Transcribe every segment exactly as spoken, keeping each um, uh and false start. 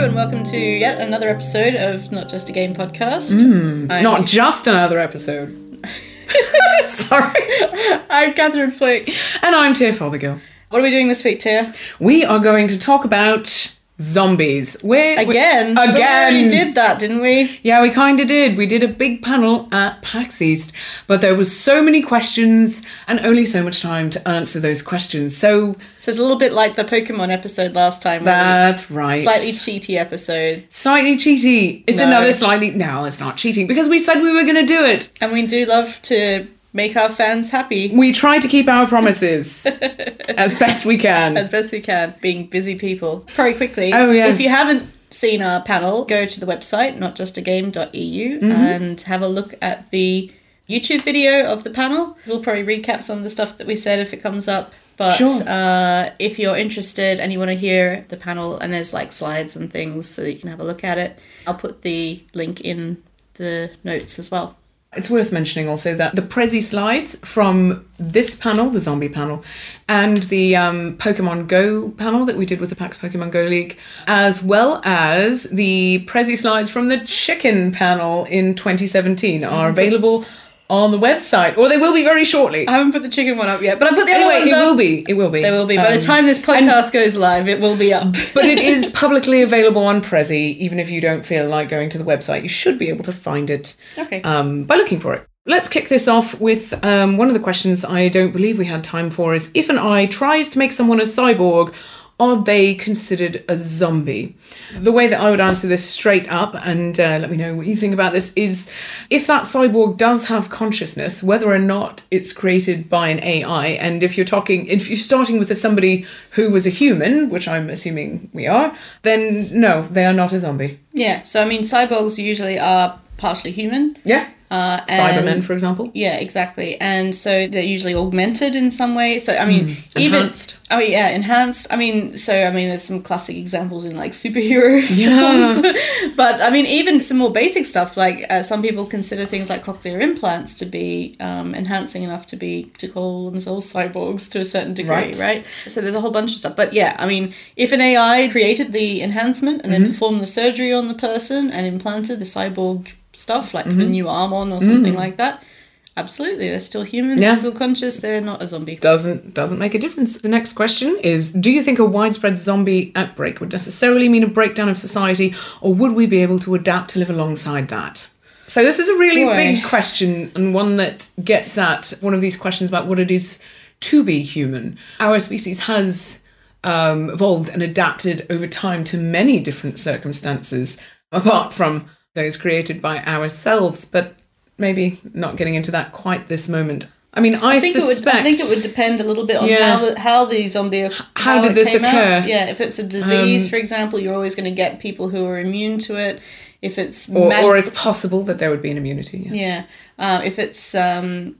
and welcome to yet another episode of Not Just a Game podcast. Mm, I'm not just another episode. Sorry. I'm Catherine Flick. And I'm Tia Fothergill. What are we doing this week, Tia? We are going to talk about zombies. We're, Again? We're, But we again. already did that, didn't we? Yeah, we kind of did. We did a big panel at PAX East, but there was so many questions and only so much time to answer those questions. So So it's a little bit like the Pokemon episode last time. that's right. Slightly cheaty episode. Slightly cheaty. It's No. another slightly... No, it's not cheating because we said we were going to do it. And we do love to make our fans happy We try to keep our promises as best we can. as best we can, being busy people. Very quickly, Oh, yes. if you haven't seen our panel, go to the website, not just a game dot e u, Mm-hmm. and have a look at the YouTube video of the panel. We'll probably recap some of the stuff that we said if it comes up. But Sure. uh, if you're interested and you want to hear the panel, and there's like slides and things so that you can have a look at it, I'll put the link in the notes as well. It's worth mentioning also that the Prezi slides from this panel, the zombie panel, and the um, Pokemon Go panel that we did with the PAX Pokemon Go League, as well as the Prezi slides from the chicken panel in twenty seventeen are available on the website, or they will be very shortly. I haven't put the chicken one up yet, but I put the other Anyway, ones it up. will be. It will be. They will be. By Um, the time this podcast goes live, it will be up. But it is publicly available on Prezi, even if you don't feel like going to the website. You should be able to find it Okay. um, by looking for it. Let's kick this off with um, one of the questions I don't believe we had time for is, if an eye tries to make someone a cyborg, are they considered a zombie? The way that I would answer this straight up, and uh, let me know what you think about this, is if that cyborg does have consciousness, whether or not it's created by an A I, and if you're talking, if you're starting with a, somebody who was a human, which I'm assuming we are, then no, they are not a zombie. Yeah, so I mean, cyborgs usually are partially human. Yeah. Uh, and- Cybermen, for example. Yeah, exactly. And so they're usually augmented in some way. So, I mean, even... Enhanced. Oh, yeah, enhanced. I mean, so, I mean, there's some classic examples in, like, superhero Yeah. films. But, I mean, even some more basic stuff, like, uh, some people consider things like cochlear implants to be um, enhancing enough to be, to call themselves cyborgs to a certain degree, right. Right. So there's a whole bunch of stuff. But, yeah, I mean, if an A I created the enhancement and then Mm-hmm. performed the surgery on the person and implanted the cyborg stuff, like put a Mm-hmm. new arm on or something like that, absolutely, they're still human, Yeah. they're still conscious, they're not a zombie. Doesn't doesn't make a difference. The next question is, do you think a widespread zombie outbreak would necessarily mean a breakdown of society, or would we be able to adapt to live alongside that? So this is a really Boy. big question, and one that gets at one of these questions about what it is to be human. Our species has um, evolved and adapted over time to many different circumstances, apart from those created by ourselves, but maybe not getting into that quite this moment. I mean, I, I think suspect... it would. I think it would depend a little bit on Yeah. how the how the zombie How did it this came occur? out. Yeah, if it's a disease, Um, for example, you're always going to get people who are immune to it. If it's Or, mag- or it's possible that there would be an immunity. Yeah. yeah, um, if it's um,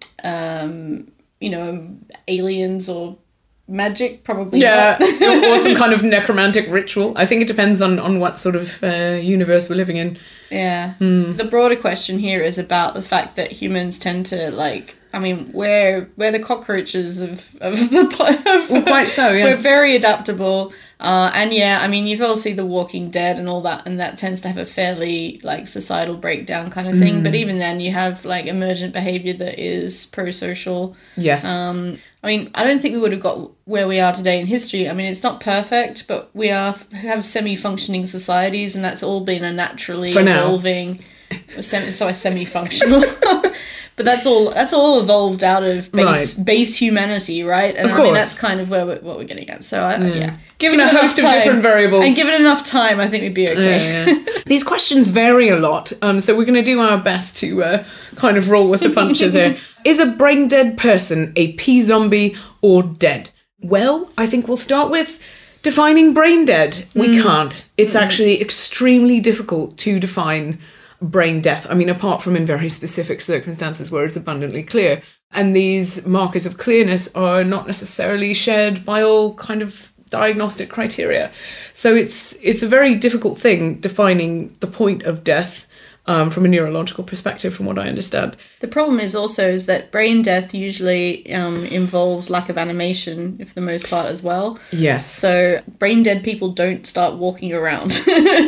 um, you know, aliens or magic, probably Yeah, not. or, or some kind of necromantic ritual. I think it depends on, on what sort of uh, universe we're living in. Yeah. Hmm. The broader question here is about the fact that humans tend to, like, I mean, we're we're the cockroaches of, of the planet. Well, quite so, yes. We're very adaptable. Uh, and yeah, I mean, you've all seen The Walking Dead and all that, and that tends to have a fairly, like, societal breakdown kind of thing. Hmm. But even then, you have, like, emergent behaviour that is pro-social. Yes. Um, I mean, I don't think we would have got where we are today in history. I mean, it's not perfect, but we are have semi-functioning societies, and that's all been a naturally For now. evolving. Semi, sorry, semi-functional. But that's all. That's all evolved out of base Right. base humanity, right? And Of I mean, course. that's kind of where we're, what we're getting at. So I, yeah, Given Give a it host of enough time, different variables. and give it enough time, I think we'd be okay. Yeah, yeah. These questions vary a lot, um, so we're going to do our best to uh, kind of roll with the punches here. Is a brain dead person a P-zombie or dead? Well, I think we'll start with defining brain dead. We can't. It's actually extremely difficult to define brain death. I mean, apart from in very specific circumstances where it's abundantly clear. And these markers of clearness are not necessarily shared by all kind of diagnostic criteria. So it's it's a very difficult thing defining the point of death um, from a neurological perspective, from what I understand. The problem is also is that brain death usually um, involves lack of animation, for the most part, as well. Yes. So brain dead people don't start walking around.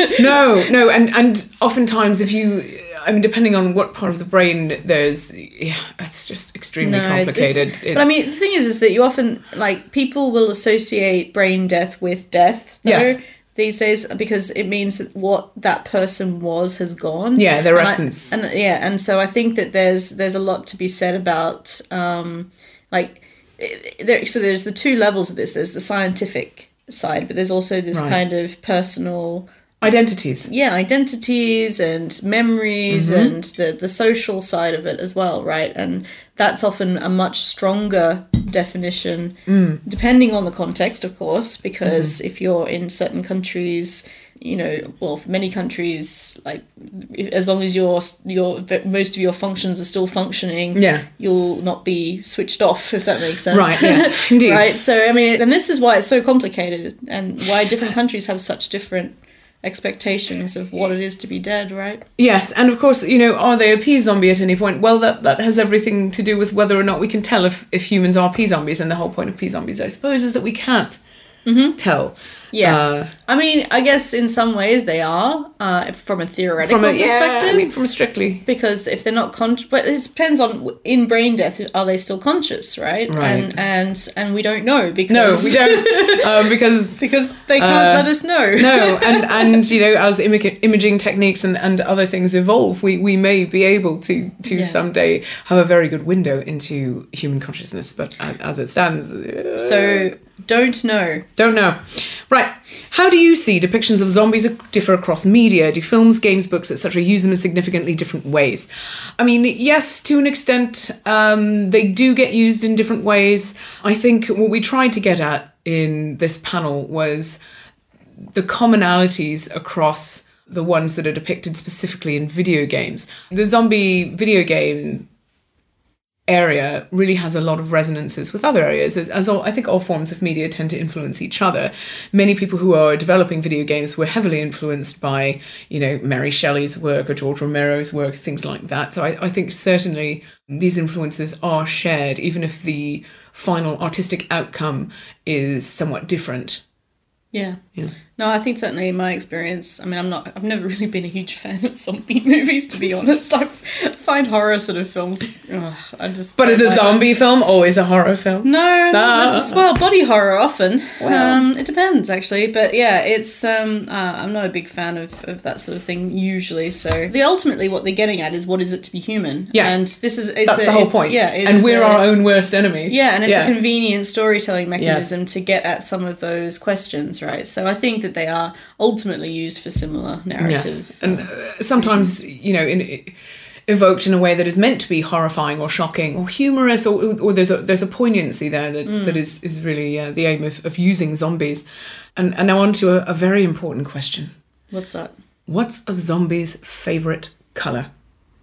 no, no, and and oftentimes if you, I mean, depending on what part of the brain there's, yeah, it's just extremely No, it's- complicated. it's- It- but I mean, the thing is, is that you often, like, people will associate brain death with death, though, Yes. these days, because it means that what that person was has gone. Yeah, their And I- essence. and yeah, and so I think that there's there's a lot to be said about, um, like, i- there. So there's the two levels of this. There's the scientific side, but there's also this Right. kind of personal. Identities. Yeah, identities and memories Mm-hmm. and the, the social side of it as well, right? And that's often a much stronger definition, Mm. depending on the context, of course, because Mm-hmm. if you're in certain countries, you know, well, for many countries, like, if- as long as your your most of your functions are still functioning, Yeah. you'll not be switched off, if that makes sense. Right, yes, indeed. Right, so, I mean, and this is why it's so complicated and why different countries have such different expectations of what it is to be dead, right? Yes, and of course, you know, are they a pea zombie at any point? Well, that, that has everything to do with whether or not we can tell if, if humans are pea zombies, and the whole point of pea zombies, I suppose, is that we can't tell. Yeah. Uh, I mean, I guess in some ways they are, uh, from a theoretical from a, yeah, perspective. I mean, from a strictly... Because if they're not conscious, but it depends on, in brain death, are they still conscious, right? Right. And and and we don't know because No, we don't, um, because... because they can't Uh, let us know. no, and, and you know, as imag- imaging techniques and, and other things evolve, we, we may be able to, to Yeah. someday have a very good window into human consciousness, but a- as it stands... uh, So don't know. Don't know. Right. How do you see depictions of zombies differ across media? Do films, games, books, et cetera use them in significantly different ways? I mean, yes, to an extent, um, they do get used in different ways. I think what we tried to get at in this panel was the commonalities across the ones that are depicted specifically in video games. The zombie video game area really has a lot of resonances with other areas, as, as all, I think all forms of media tend to influence each other. Many people who are developing video games were heavily influenced by, you know, Mary Shelley's work or George Romero's work, things like that. So I, I think certainly these influences are shared, even if the final artistic outcome is somewhat different. Yeah. Yeah. No, I think certainly in my experience, I mean, I'm not, I've never really been a huge fan of zombie movies, to be honest. I find horror sort of films, ugh, I just... But is don't a like them. zombie film always a horror film? No, not Ah. necess- well, body horror often. Well. Um, it depends, actually. But yeah, it's, um, uh, I'm not a big fan of, of that sort of thing usually. So the, ultimately what they're getting at is what is it to be human? Yes. And this is, it's That's a, the whole it's- point. Yeah. it and is we're a- our own worst enemy. Yeah, and it's Yeah. a convenient storytelling mechanism to get at some of those questions, right? So I think that they are ultimately used for similar narrative. Yes, and uh, sometimes, you know, in, evoked in a way that is meant to be horrifying or shocking or humorous, or, or there's a there's a poignancy there that, Mm. that is is really uh, the aim of, of using zombies. And and now on to a, a very important question. What's that? What's a zombie's favourite colour?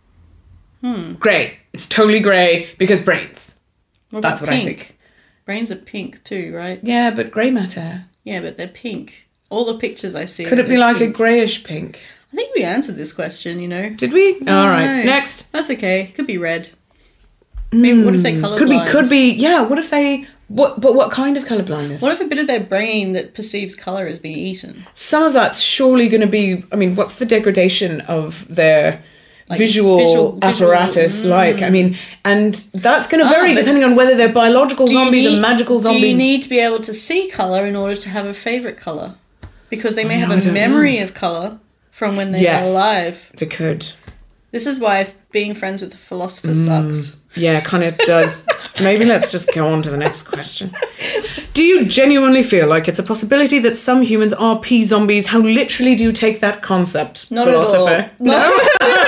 Hmm. Grey. It's totally grey because brains. What That's about what I pink? think. Brains are pink too, right? Yeah, but grey matter. Yeah, but they're pink. All the pictures I see. Could it be they're like a pink. greyish pink? I think we answered this question, you know. Did we? All right. No. Next. That's okay. Could be red. Maybe what if they're colorblind? Could be. Could be. Yeah. What if they? What? But what kind of colour blindness? What if a bit of their brain that perceives color has been eaten? Some of that's surely going to be. I mean, what's the degradation of their Like visual, visual- visual- apparatus like? I mean, and that's going to Ah, vary but depending on whether they're biological Do you zombies need- or magical Do you zombies. need to be able to see color in order to have a favorite color? Because they may Oh, have I a don't memory of color from when they Yes. were alive. They could. This is why being friends with a philosopher Mm. sucks. Yeah, kind of does. Maybe let's just go on to the next question. Do you genuinely feel like it's a possibility that some humans are pea zombies? How literally do you take that concept, Not philosopher? at all. No.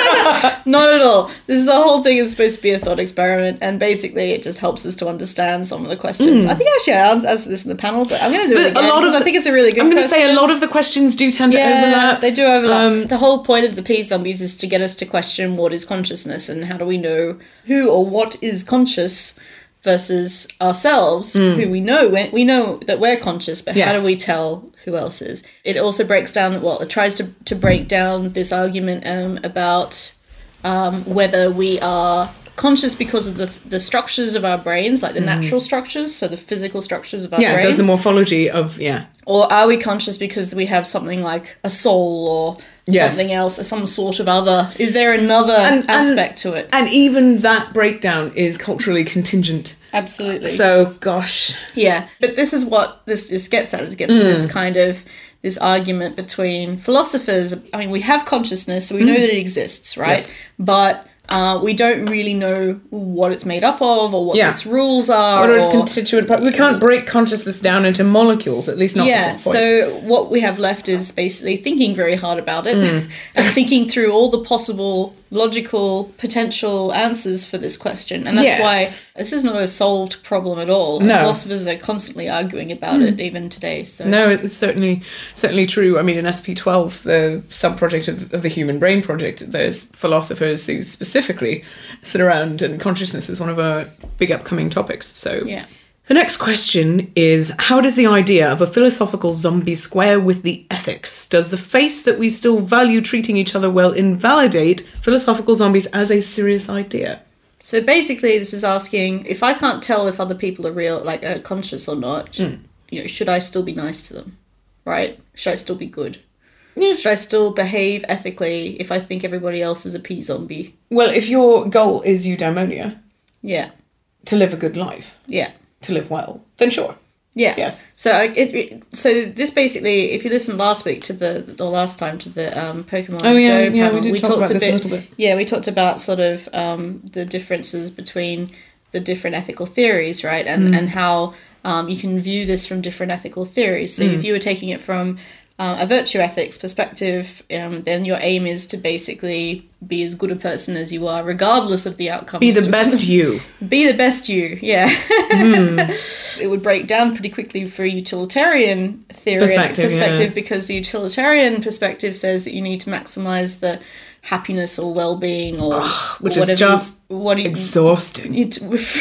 Not at all. This is the whole thing is supposed to be a thought experiment, and basically it just helps us to understand some of the questions. I think actually I ans- answered this in the panel, but I'm going to do it But a again lot of because I the- think it's a really good I'm going to question. say a lot of the questions do tend to Yeah, overlap. they do overlap. Um, the whole point of the pea zombies is to get us to question what is consciousness and how do we know who or what is conscious versus ourselves, who we know when we know that we're conscious, but Hmm. Yes. how do we tell who else is. It also breaks down, well, it tries to, to break down this argument um, about um, whether we are conscious because of the the structures of our brains, like the mm. natural structures, so the physical structures of our yeah, brains. Yeah, does the morphology of, yeah. Or are we conscious because we have something like a soul or yes. something else, or some sort of other... Is there another and, aspect and, to it? And even that breakdown is culturally contingent. Absolutely. So, gosh. Yeah, but this is what this, this gets at. It gets mm. at this kind of... this argument between philosophers. I mean, we have consciousness, so we mm. know that it exists, right? Yes. But... Uh, we don't really know what it's made up of or what yeah. its rules are. What are its constituent parts. We can't break consciousness down into molecules, at least not yeah, at this point. So what we have left is basically thinking very hard about it mm. and thinking through all the possible logical potential answers for this question. And that's yes. why this is not a solved problem at all. No. Philosophers are constantly arguing about mm. it even today. So no, it's certainly certainly true. I mean, in S P twelve, the sub-project of, of the Human Brain Project, there's philosophers who specifically sit around, and consciousness is one of our big upcoming topics. So yeah. The next question is, how does the idea of a philosophical zombie square with the ethics? Does the face that we still value treating each other well invalidate philosophical zombies as a serious idea? So basically this is asking, if I can't tell if other people are real, like are conscious or not, mm. you know, should I still be nice to them? Right? Should I still be good? Yeah. Should I still behave ethically if I think everybody else is a P-zombie? Well, if your goal is eudaimonia, yeah, to live a good life, yeah, to live well, then sure. Yeah. Yes. So it, it so this basically, if you listened last week to the or last time to the um, Pokemon oh, yeah, Go yeah, panel, we, did we talk talked about a this bit. A little bit. Yeah, we talked about sort of um, the differences between the different ethical theories, right, and mm. and how um, you can view this from different ethical theories. So mm. if you were taking it from uh, a virtue ethics perspective, um, then your aim is to basically be as good a person as you are, regardless of the outcome. Be the best you. Be the best you, yeah. Mm. It would break down pretty quickly for a utilitarian theory perspective, perspective yeah. because the utilitarian perspective says that you need to maximize the happiness or well-being or Ugh, which or is just you, what you, exhausting. You,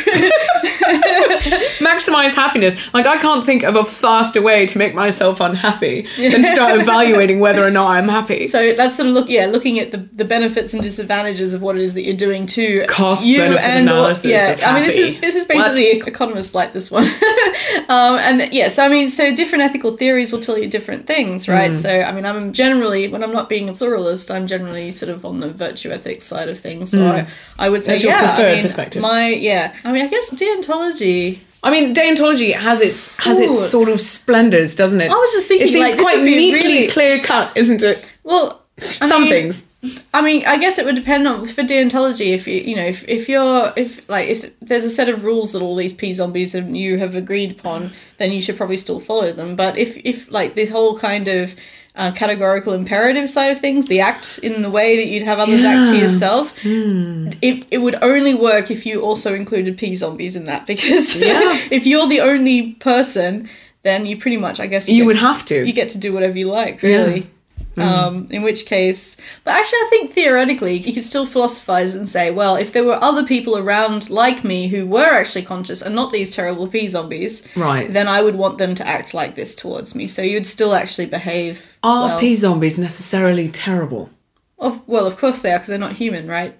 Maximize happiness. Like, I can't think of a faster way to make myself unhappy than to start evaluating whether or not I'm happy. So that's sort of look, yeah, looking at the, the benefits and disadvantages of what it is that you're doing to cost you benefit and analysis. Or, yeah, of happy. I mean, this is this is basically what? Economists like this one, um, and yeah. So I mean, so different ethical theories will tell you different things, right? Mm. So I mean, I'm generally, when I'm not being a pluralist, I'm generally sort of on the virtue ethics side of things. So mm. I, I would say, That's yeah, your preferred I mean, perspective. my yeah. I mean, I guess deontology. I mean, deontology has its has Ooh. its sort of splendours, doesn't it? I was just thinking, it seems like, quite neatly really... clear cut, isn't it? Well, I some mean, things. I mean, I guess it would depend on for deontology. If you, you know, if if you're if like if there's a set of rules that all these P zombies and you have agreed upon, then you should probably still follow them. But if if like this whole kind of Uh, categorical imperative side of things, the act in the way that you'd have others yeah. act to yourself, mm. it, it would only work if you also included P-zombies in that, because yeah. if you're the only person, then you pretty much, I guess... You, you would to, have to. You get to do whatever you like, really. Yeah. Mm. Um, in which case... But actually, I think theoretically, you could still philosophize and say, well, if there were other people around like me who were actually conscious and not these terrible P-zombies, right. then I would want them to act like this towards me. So you'd still actually behave Are well. P-zombies necessarily terrible? Of, well, of course they are, because they're not human, right?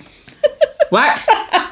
What?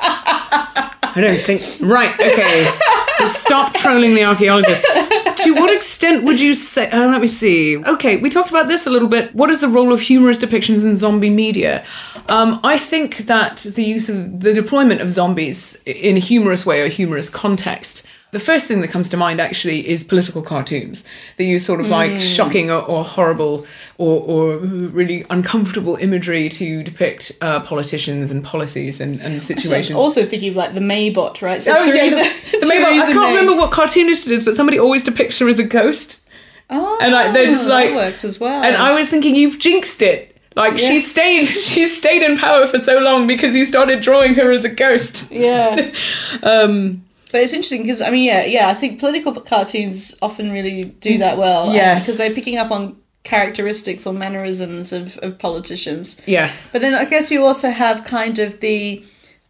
I don't think... Right, okay. Stop trolling the archaeologist. To what extent would you say... Uh, let me see. Okay, we talked about this a little bit. What is the role of humorous depictions in zombie media? Um, I think that the use of... The deployment of zombies in a humorous way or humorous context... The first thing that comes to mind, actually, is political cartoons. They use sort of like mm. shocking or, or horrible or, or really uncomfortable imagery to depict uh, politicians and policies and, and situations. I'm also thinking of like the Maybot, right? So oh, Theresa, yeah, the, the Maybot. I can't May. remember what cartoonist it is, but somebody always depicts her as a ghost. Oh, and like, they're just like, that works as well. And I was thinking, you've jinxed it. Like, yeah. she stayed she stayed in power for so long because you started drawing her as a ghost. Yeah. um... But it's interesting because, I mean, yeah, yeah, I think political cartoons often really do that well. Yes. Because they're picking up on characteristics or mannerisms of, of politicians. Yes. But then I guess you also have kind of the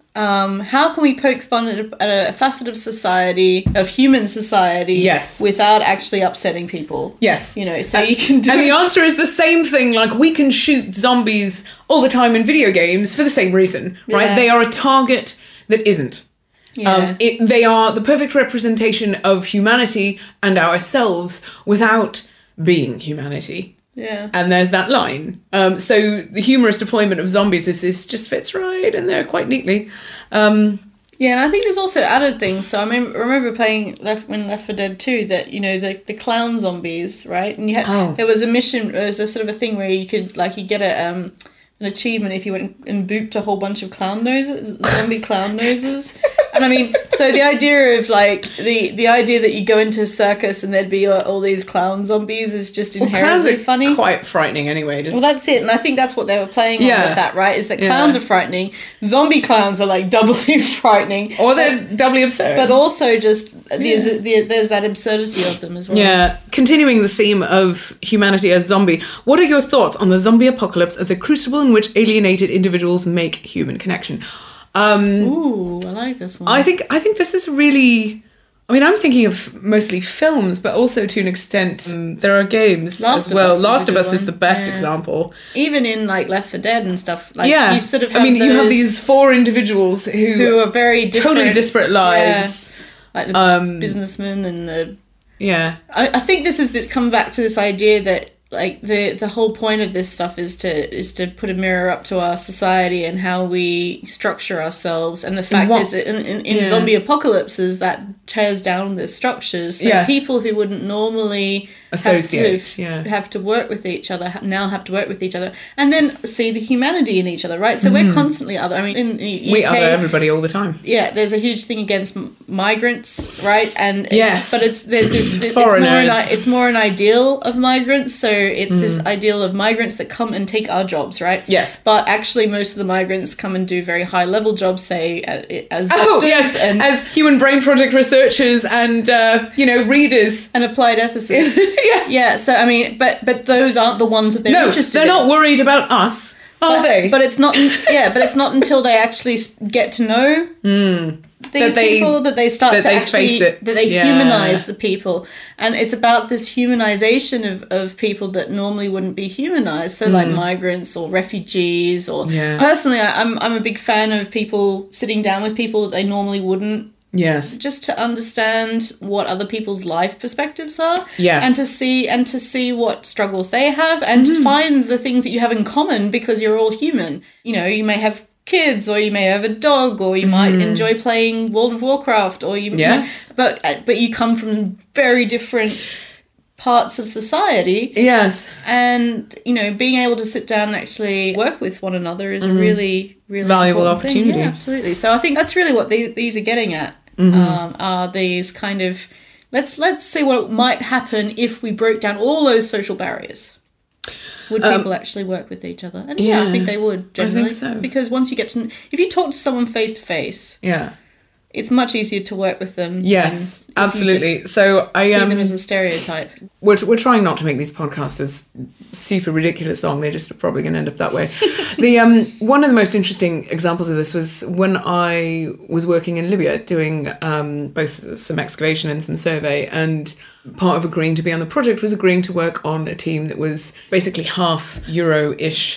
Um, how can we poke fun at a, at a facet of society, of human society, Yes. without actually upsetting people? Yes. You know, so you can do And the it. answer is the same thing. Like, we can shoot zombies all the time in video games for the same reason, right? Yeah. They are a target that isn't. Yeah. Um, it, they are the perfect representation of humanity and ourselves without being humanity. yeah. And there's that line. Um, so the humorous deployment of zombies is, is just fits right in there quite neatly. Um, Yeah, and I think there's also added things. So I mean, remember playing Left when Left four Dead two that, you know, the the clown zombies, right? And you had Oh. there was a mission, there was a sort of a thing where you could like you get a um an achievement if you went and booped a whole bunch of clown noses, zombie clown noses. And I mean, so the idea of like the the idea that you go into a circus and there'd be all, all these clown zombies is just clowns inherently are funny. quite frightening anyway. Just, Well, that's it, and I think that's what they were playing Yeah. on with that, right? Is that Yeah. clowns are frightening, zombie clowns are like doubly frightening, or they're doubly absurd. but also just there's the, there's that absurdity of them as well. Yeah, continuing the theme of humanity as zombie, what are your thoughts on the zombie apocalypse as a crucible in which alienated individuals make human connection? Um, Ooh, I like this one. I think I think this is really. I mean, I'm thinking of mostly films, but also to an extent, um, there are games Last as of well. Us is a Last of good Us is one. the best Yeah. example. Even in like Left four Dead and stuff, like Yeah, you sort of have I mean, those you have these four individuals who, who are very different, totally disparate lives. like the Um, businessman and the. Yeah, I, I think this is this come back to this idea that like the the whole point of this stuff is to is to put a mirror up to our society and how we structure ourselves, and the fact what- is that in, in, in yeah. zombie apocalypses that tears down the structures, so Yes. people who wouldn't normally Associate, have to, yeah. have to work with each other ha- now have to work with each other and then see the humanity in each other, right? So we're constantly other. I mean, in the U K, Mm. we other everybody all the time. yeah, there's a huge thing against m- migrants, right? And it's, Yes. but it's there's this it's more, an, Foreigners. i- it's more an ideal of migrants. So it's Mm. this ideal of migrants that come and take our jobs, right? Yes. But actually, most of the migrants come and do very high level jobs, say a- as doctors Oh yes, and as Human Brain Project researchers and uh, you know readers. and applied ethicists. yeah. Yeah. So I mean, but but those aren't the ones that they're No, interested they're in. not worried about us, are But, they? but it's not. Yeah, but it's not until they actually s- get to know these That they- people that they start that to they actually face it. that they Yeah. humanize the people, and it's about this humanization of, of people that normally wouldn't be humanized. So like migrants or refugees, or Hmm. Yeah. personally, I, I'm I'm a big fan of people sitting down with people that they normally wouldn't, yes. just to understand what other people's life perspectives are. Yes. And to see and to see what struggles they have, and Mm-hmm. to find the things that you have in common, because you're all human. You know, you may have kids, or you may have a dog, or you might enjoy playing World of Warcraft, or you, you know, Yes. but but you come from very different parts of society, Yes. and you know, being able to sit down and actually work with one another is a really really Valuable important thing. opportunity. Yeah, absolutely. So I think that's really what these, these are getting at. Mm-hmm. Um, are these kind of let's let's see what might happen if we broke down all those social barriers. Would people actually work with each other? And yeah, I Um, yeah, think they would I think generally. so. Because once you get to, if you talk to someone face to face, Yeah. it's much easier to work with them. Yes. than if you Absolutely. just So I see um, them as a stereotype. we're we're trying not to make these podcasts as super ridiculous long. They're just probably going to end up that way. the um one of the most interesting examples of this was when I was working in Libya doing um both some excavation and some survey, and part of agreeing to be on the project was agreeing to work on a team that was basically half Euro-ish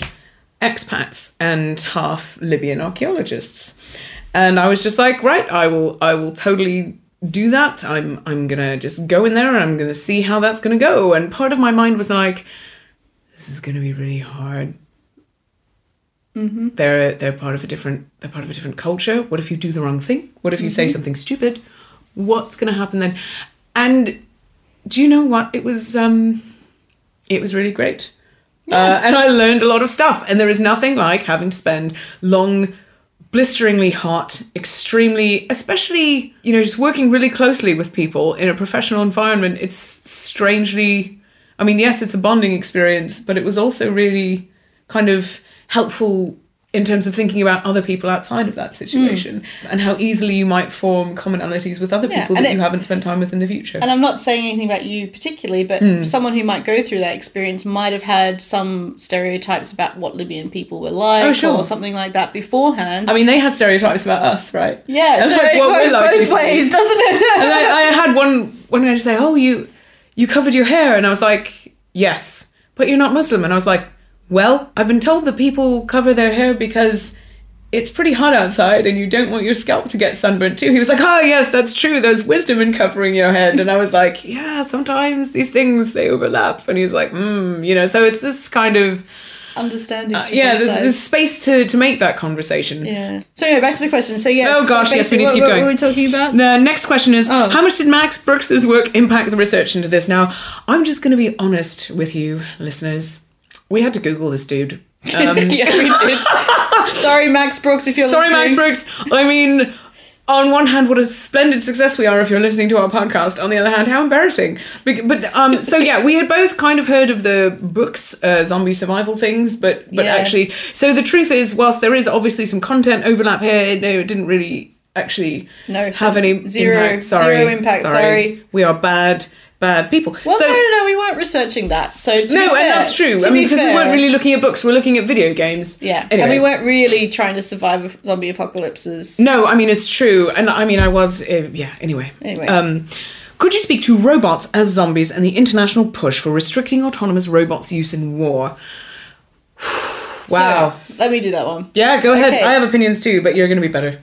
expats and half Libyan archaeologists. And I was just like, right, I will I will totally do that. I'm I'm gonna just go in there and I'm gonna see how that's gonna go. And part of my mind was like, this is gonna be really hard. Mm-hmm. They're they're part of a different they're part of a different culture. What if you do the wrong thing? What if you say something stupid? What's gonna happen then? And do you know what? It was um it was really great. Uh, and I learned a lot of stuff. And there is nothing like having to spend long, blisteringly hot, extremely, especially, you know, just working really closely with people in a professional environment. It's strangely, I mean, yes, it's a bonding experience, but it was also really kind of helpful in terms of thinking about other people outside of that situation mm. and how easily you might form commonalities with other yeah, people that it, you haven't spent time with in the future. And I'm not saying anything about you particularly, but mm. someone who might go through that experience might have had some stereotypes about what Libyan people were like oh, sure. or something like that beforehand. I mean, they had stereotypes about us, right? Yeah, and so like, it works both ways, doesn't it? And I, I had one, one guy say, oh, you, you covered your hair. And I was like, yes, but you're not Muslim. And I was like, well, I've been told that people cover their hair because it's pretty hot outside and you don't want your scalp to get sunburnt too. He was like, oh yes, that's true. There's wisdom in covering your head. And I was like, yeah, sometimes these things, they overlap. And he's like, hmm, you know, so it's this kind of... Understanding. Uh, yeah, there's, there's space to, to make that conversation. Yeah. So anyway, back to the question. So yes. Oh gosh, so yes, we need what, to keep what, going. What were we talking about? The next question is, oh. how much did Max Brooks's work impact the research into this? Now, I'm just going to be honest with you, listeners. We had to Google this dude. Um, yeah, we did. Sorry, Max Brooks, if you're Sorry, listening. Sorry, Max Brooks. I mean, on one hand, what a splendid success we are if you're listening to our podcast. On the other hand, how embarrassing. But, um, so yeah, we had both kind of heard of the books, uh, zombie survival things, but but yeah. actually, so the truth is, whilst there is obviously some content overlap here, no, it didn't really actually no, have any zero, impact. Sorry, zero impact. Sorry. sorry, we are bad. Bad people. Well, so, no, no, no, we weren't researching that. So to no, be fair, and that's true. I mean, because we weren't really looking at books, we're looking at video games. Yeah, anyway. And we weren't really trying to survive zombie apocalypses. No, I mean it's true, and I mean I was. Uh, yeah. Anyway. Anyway. Um, could you speak to robots as zombies and the international push for restricting autonomous robots' use in war? Wow. So, let me do that one. Yeah, go ahead. Okay. I have opinions too, but you're going to be better.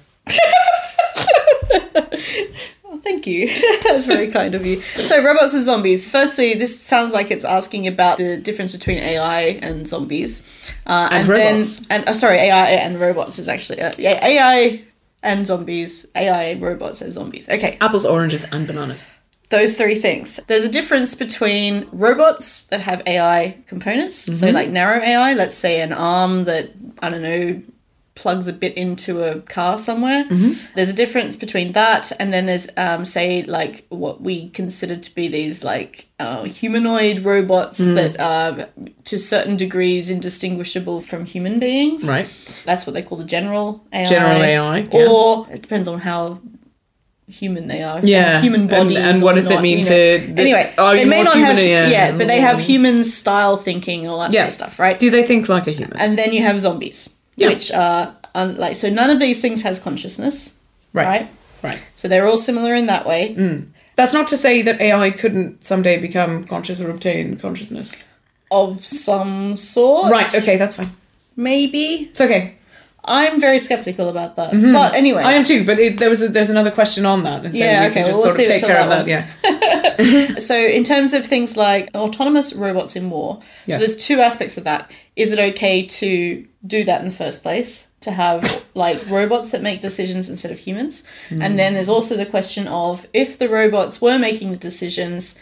Thank you. That's very kind of you. So, robots and zombies. Firstly, this sounds like it's asking about the difference between A I and zombies. Uh, and, and robots. Then, and, uh, sorry, A I and robots is actually... Uh, yeah, A I and zombies. A I and robots as zombies. Okay. Apples, oranges, and bananas. Those three things. There's a difference between robots that have A I components. Mm-hmm. So, like narrow A I, let's say an arm that, I don't know... plugs a bit into a car somewhere. Mm-hmm. There's a difference between that and then there's um say like what we consider to be these like uh, humanoid robots mm. that are to certain degrees indistinguishable from human beings. Right. That's what they call the general A I. General A I. Yeah. Or it depends on how human they are. Yeah. Human bodies. And, and what does not, it mean you know. to... The, anyway, are they you may more not human? have... Yeah, yeah, but they have human style thinking and all that yeah. sort of stuff, right? Do they think like a human? And then you have zombies. Yeah. Which are un- like so none of these things has consciousness, right? Right. right. So they're all similar in that way. Mm. That's not to say that A I couldn't someday become conscious or obtain consciousness of some sort. Right. Okay, that's fine. Maybe it's okay. I'm very skeptical about that, mm-hmm. but anyway, I am too. But it, there was a, there's another question on that. And so yeah. we Okay. can just Well, we'll sort of see take care that of that. One. Yeah. So in terms of things like autonomous robots in war, yes. so there's two aspects of that. Is it okay to do that in the first place? To have like robots that make decisions instead of humans, mm. and then there's also the question of if the robots were making the decisions,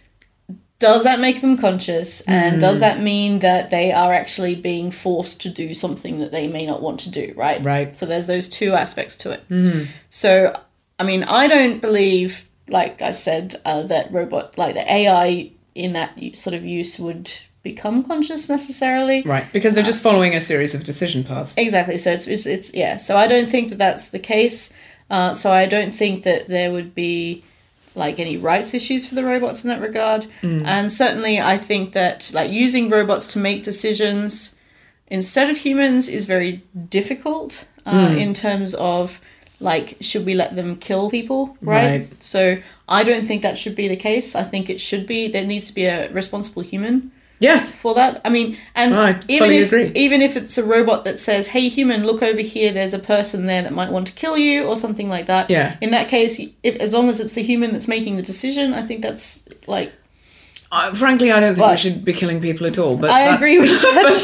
does that make them conscious, and mm. does that mean that they are actually being forced to do something that they may not want to do? Right. Right. So there's those two aspects to it. Mm. So I mean, I don't believe, like I said, uh, that robot like the A I in that sort of use would become conscious necessarily, right? Because they're just following a series of decision paths. Exactly. So it's it's, it's yeah. So I don't think that that's the case. Uh, so I don't think that there would be like any rights issues for the robots in that regard. Mm. And certainly, I think that like using robots to make decisions instead of humans is very difficult uh, mm. in terms of like should we let them kill people, right? right? So I don't think that should be the case. I think it should be there needs to be a responsible human. Yes. For that. I mean, and I even if agree. even if it's a robot that says, hey, human, look over here, there's a person there that might want to kill you or something like that. Yeah. In that case, if, as long as it's the human that's making the decision, I think that's like... Uh, frankly, I don't think we should be killing people at all. But I agree with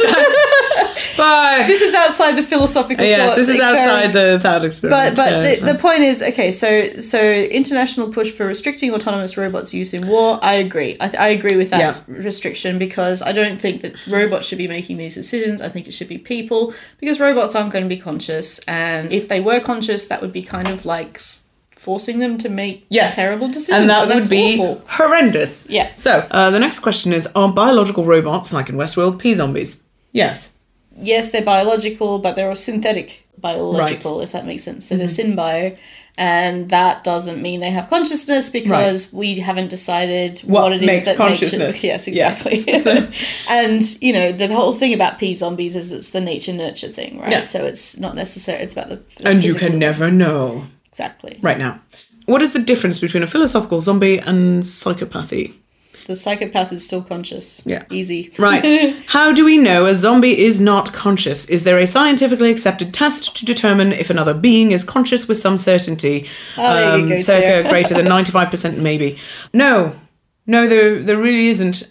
that. but, but this is outside the philosophical yes, thought this is experiment. outside the thought experiment. But but uh, the, so. the point is, okay, so so international push for restricting autonomous robots' use in war, I agree. I, I agree with that yeah. restriction because I don't think that robots should be making these decisions. I think it should be people because robots aren't going to be conscious. And if they were conscious, that would be kind of like... forcing them to make yes. terrible decisions. And that so would be awful. horrendous. Yeah. So, uh, the next question is, are biological robots, like in Westworld, pea zombies? Yes. yes, they're biological, but they're synthetic biological, right. if that makes sense. So mm-hmm. they're synbio, and that doesn't mean they have consciousness because right. we haven't decided what, what it is that consciousness. Nature, yes, exactly. Yeah. So. And, you know, the whole thing about pea zombies is it's the nature-nurture thing, right? Yeah. So it's not necessary, it's about the, the And you can never know. Exactly. Right now. What is the difference between a philosophical zombie and psychopathy? The psychopath is still conscious. Yeah. Easy. Right. How do we know a zombie is not conscious? Is there a scientifically accepted test to determine if another being is conscious with some certainty? Oh, there um, you go, circa too. Greater than ninety-five percent maybe. No. No, there there really isn't.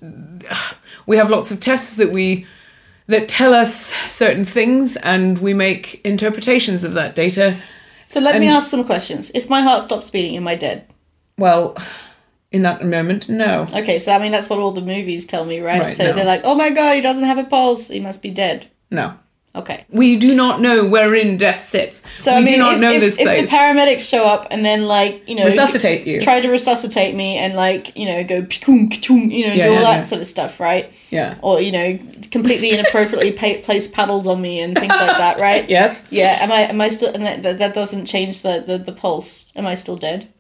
We have lots of tests that we that tell us certain things and we make interpretations of that data. So let and, me ask some questions. If my heart stops beating, am I dead? Well... In that moment, no. Okay, so I mean, that's what all the movies tell me, right? right so no. they're like, oh my god, he doesn't have a pulse, he must be dead. No. Okay. We do not know wherein death sits. So, we I mean, do not if, know if, this if place. the paramedics show up and then, like, you know... Resuscitate you. Try to resuscitate me and, like, you know, go, pikoom, pikoom, you know, yeah, do all yeah, that yeah. sort of stuff, right? Yeah. Or, you know, completely inappropriately pay, place paddles on me and things like that, right? Yes. Yeah, am I Am I still... And that, that doesn't change the, the, the pulse. Am I still dead?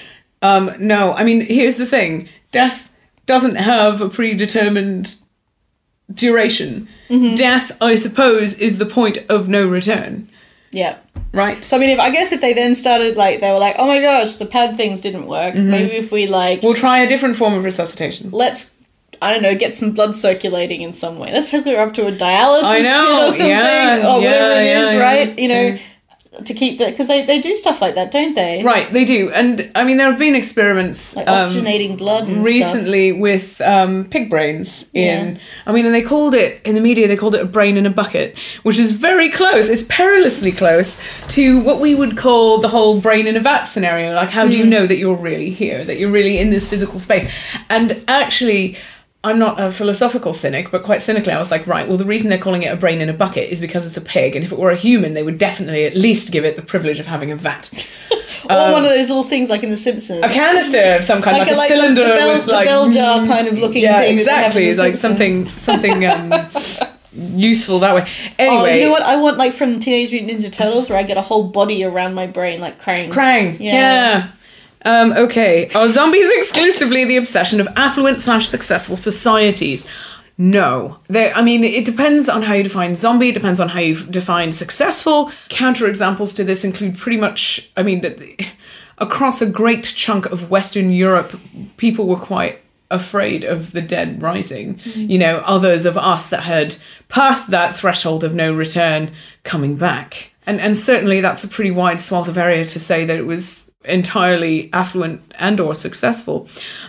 Um, no, I mean, here's the thing. Death doesn't have a predetermined duration. Mm-hmm. Death, I suppose, is the point of no return. Yeah. Right? So, I mean, if I guess if they then started, like, they were like, oh my gosh, the pad things didn't work. Mm-hmm. Maybe if we, like... We'll try a different form of resuscitation. Let's, I don't know, get some blood circulating in some way. Let's hook her up to a dialysis I know, kit or something. yeah, or whatever yeah, it is, yeah, right? yeah, You know... yeah. To keep the... Because they, they do stuff like that, don't they? Right, they do. And, I mean, there have been experiments... Like oxygenating um, blood and recently stuff. with um, pig brains in... Yeah. I mean, and they called it... In the media, they called it a brain in a bucket, which is very close. It's perilously close to what we would call the whole brain in a vat scenario. Like, how do you know that you're really here, that you're really in this physical space? And actually... I'm not a philosophical cynic, but quite cynically I was like, right, well, the reason they're calling it a brain in a bucket is because it's a pig, and if it were a human, they would definitely at least give it the privilege of having a vat. Or um, one of those little things like in The Simpsons. A canister of some kind, like, like a, like cylinder the, the bell, with like... The bell jar kind of looking yeah, thing. exactly. It's like Simpsons. something, something um, useful that way. Anyway. Oh, you know what? I want, like, from Teenage Mutant Ninja Turtles, where I get a whole body around my brain, like Krang. Krang, yeah. yeah. Um, okay, are zombies exclusively the obsession of affluent slash successful societies? No. They, I mean, it depends on how you define zombie, it depends on how you define successful. Counterexamples to this include pretty much, I mean, across a great chunk of Western Europe, people were quite afraid of the dead rising. Mm. You know, others of us that had passed that threshold of no return coming back. And and certainly that's a pretty wide swath of area to say that it was entirely affluent and or successful.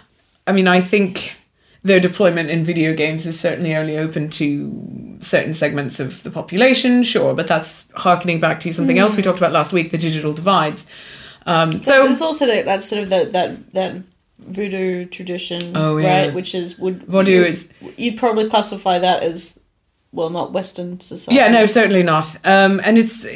I mean, I think their deployment in video games is certainly only open to certain segments of the population, sure, but that's harkening back to something mm. else we talked about last week, the digital divides. Um, so there's also that, that sort of the, that that voodoo tradition, oh, yeah. right? Which is would voodoo you, is you'd probably classify that as, well, not Western society. Yeah, no, certainly not. Um, and it's,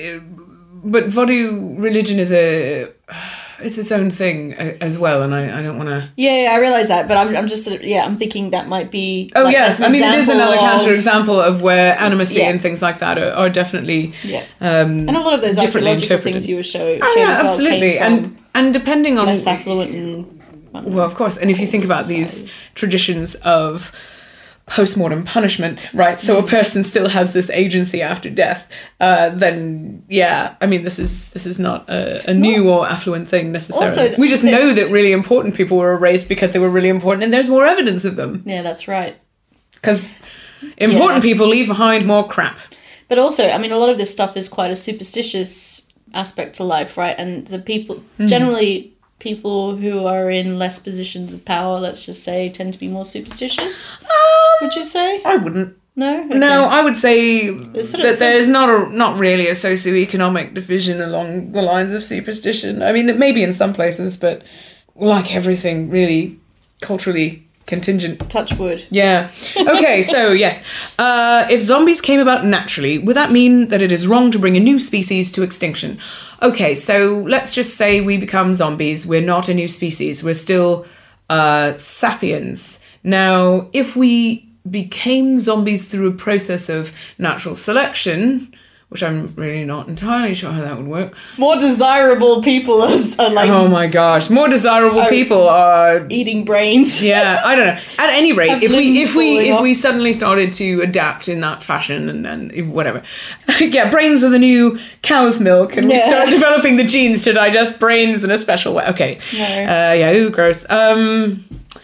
but voodoo religion is a, it's its own thing as well, and I, I don't want to. Yeah, yeah, I realise that, but I'm I'm just sort of, yeah, I'm thinking that might be. Oh like, yeah, I mean it is another of, counter example of where animacy yeah. and things like that are, are definitely yeah, um, and a lot of those archaeological things you were showing. Oh yeah, absolutely, and and depending on less affluent and. Well, of course, and if you think about societies. these traditions of post-mortem punishment, right? So mm. a person still has this agency after death. Uh, then, yeah, I mean, this is this is not a, a new well, or affluent thing necessarily. Also, we just know that really important people were erased because they were really important, and there's more evidence of them. Yeah, that's right. Because important yeah. people leave behind more crap. But also, I mean, a lot of this stuff is quite a superstitious aspect to life, right? And the people mm. generally. People who are in less positions of power, let's just say, tend to be more superstitious? Um, would you say? I wouldn't. No? Okay. No, I would say sort that of, there's not a not really a socioeconomic division along the lines of superstition. I mean, it may be in some places, but like everything, really culturally contingent. Touch wood. Yeah. Okay, so yes. Uh, if zombies came about naturally, would that mean that it is wrong to bring a new species to extinction? Okay, so let's just say we become zombies. We're not a new species. We're still uh, sapiens. Now, if we became zombies through a process of natural selection, which I'm really not entirely sure how that would work. More desirable people are, are like... Oh my gosh, more desirable people are... eating brains. Yeah, I don't know. At any rate, Have if we if we if off. we suddenly started to adapt in that fashion and then whatever. Yeah, brains are the new cow's milk and we Yeah. start developing the genes to digest brains in a special way. Okay. No. Uh, yeah, ooh, gross. Um...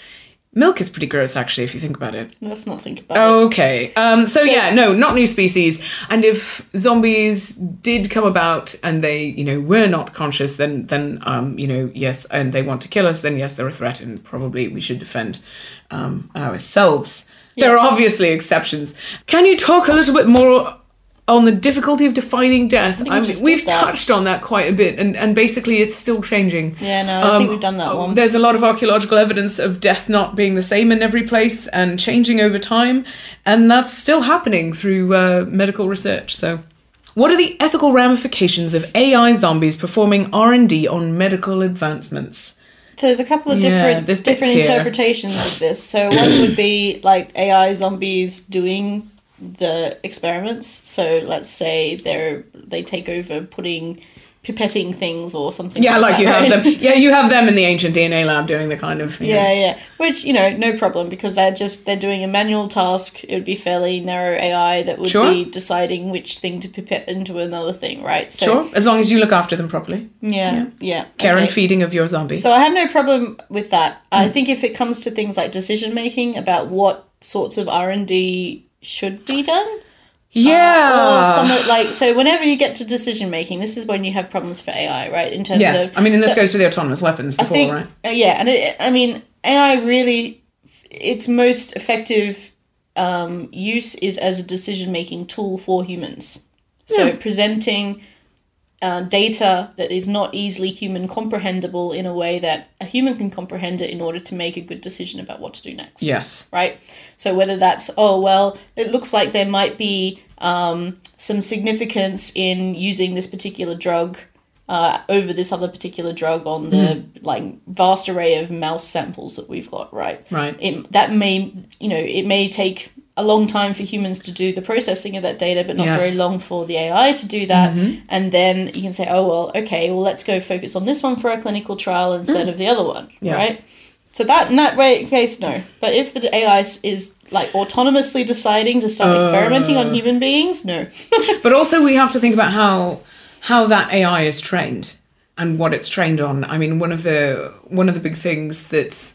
Milk is pretty gross, actually, if you think about it. Let's not think about it. Okay. Um, so, So- yeah, no, not new species. And if zombies did come about and they, you know, were not conscious, then, then um, you know, yes, and they want to kill us, then yes, they're a threat and probably we should defend um, ourselves. There are obviously exceptions. Can you talk a little bit more on the difficulty of defining death? think we I mean, just did we've that. touched on that quite a bit, and, and basically it's still changing. Yeah, no, I think we've done that one. There's a lot of archaeological evidence of death not being the same in every place and changing over time, and that's still happening through uh, medical research. So, what are the ethical ramifications of A I zombies performing R and D on medical advancements? So there's a couple of Yeah, different there's bits different here. interpretations of this. So one would be like A I zombies doing the experiments. So let's say they're they take over putting pipetting things or something. Yeah, like that, you right? have them. Yeah, you have them in the ancient D N A lab doing the kind of. You Yeah, know. yeah. Which, you know, no problem because they're just they're doing a manual task. It would be fairly narrow A I that would Sure. be deciding which thing to pipette into another thing, right? So Sure, as long as you look after them properly. yeah, yeah. Care and okay. feeding of your zombie. So I have no problem with that. I think if it comes to things like decision making about what sorts of R and D should be done, yeah. or some like so whenever you get to decision making, this is when you have problems for A I, right? In terms Yes, of I mean, and this so goes for the autonomous weapons I before, think right? uh, yeah, and it, I mean A I really its most effective um, use is as a decision making tool for humans. So Yeah. presenting uh, data that is not easily human comprehensible in a way that a human can comprehend it in order to make a good decision about what to do next. Yes. Right? So whether that's, oh, well, it looks like there might be um, some significance in using this particular drug uh, over this other particular drug on the Mm-hmm. like vast array of mouse samples that we've got, right? Right. It, that may, you know, it may take a long time for humans to do the processing of that data, but not Yes. very long for the A I to do that. Mm-hmm. And then you can say, oh, well, okay, well, let's go focus on this one for our clinical trial instead of the other one, Yeah. right? So that in that way case, no. But if the A I is, is like autonomously deciding to start experimenting Uh. on human beings, no. But also we have to think about how how that A I is trained and what it's trained on. I mean, one of the one of the big things that's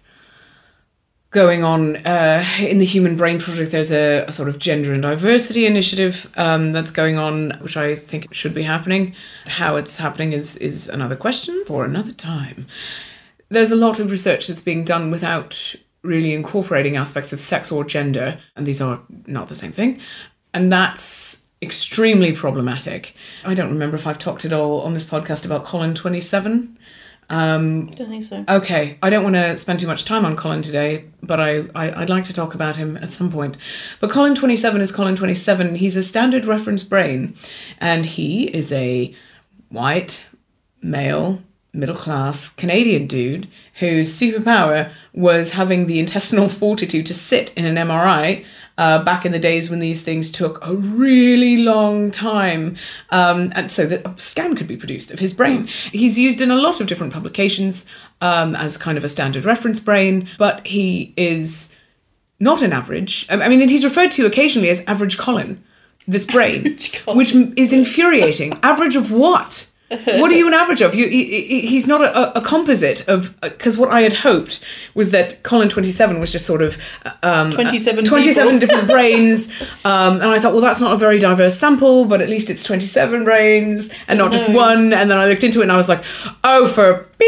going on uh, in the Human Brain Project, there's a, a sort of gender and diversity initiative um, that's going on, which I think should be happening. How it's happening is is another question for another time. There's a lot of research that's being done without really incorporating aspects of sex or gender, and these are not the same thing. And that's extremely problematic. I don't remember if I've talked at all on this podcast about Colin twenty-seven. Um, I don't think so. okay, I don't want to spend too much time on Colin today, but I, I, I'd like to talk about him at some point. But Colin twenty-seven is Colin twenty-seven. He's a standard reference brain, and he is a white, male, middle-class Canadian dude whose superpower was having the intestinal fortitude to sit in an M R I uh, back in the days when these things took a really long time, um, and so that a scan could be produced of his brain. He's used in a lot of different publications um, as kind of a standard reference brain, but he is not an average. I mean, and he's referred to occasionally as Average Colin, this brain, Average Colin. which is infuriating. Average of what? What are you an average of? You, he, he's not a, a composite of, because what I had hoped was that Colin twenty-seven was just sort of um, twenty-seven twenty-seven people. different brains, um, and I thought, well, that's not a very diverse sample, but at least it's twenty-seven brains and not just No. one. And then I looked into it and I was like, oh, for beep.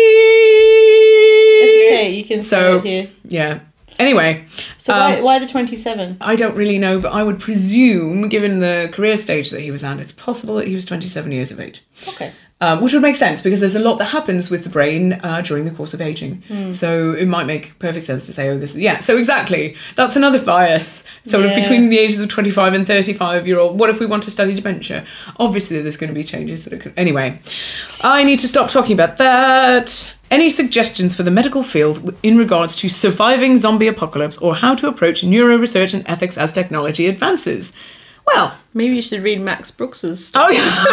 It's okay, you can So say it here. yeah. Anyway, So um, why, why the twenty-seven? I don't really know, but I would presume, given the career stage that he was at, it's possible that he was twenty-seven years of age. Okay. Um, which would make sense because there's a lot that happens with the brain uh, during the course of aging. Hmm. So it might make perfect sense to say, oh, this is... Yeah, so exactly. That's another bias. Sort of Yeah. between the ages of twenty-five and thirty-five-year-old. What if we want to study dementia? Obviously, there's going to be changes that are... Anyway, I need to stop talking about that. Any suggestions for the medical field in regards to surviving zombie apocalypse or how to approach neuro research and ethics as technology advances? Well, maybe you should read Max Brooks's stuff. Oh,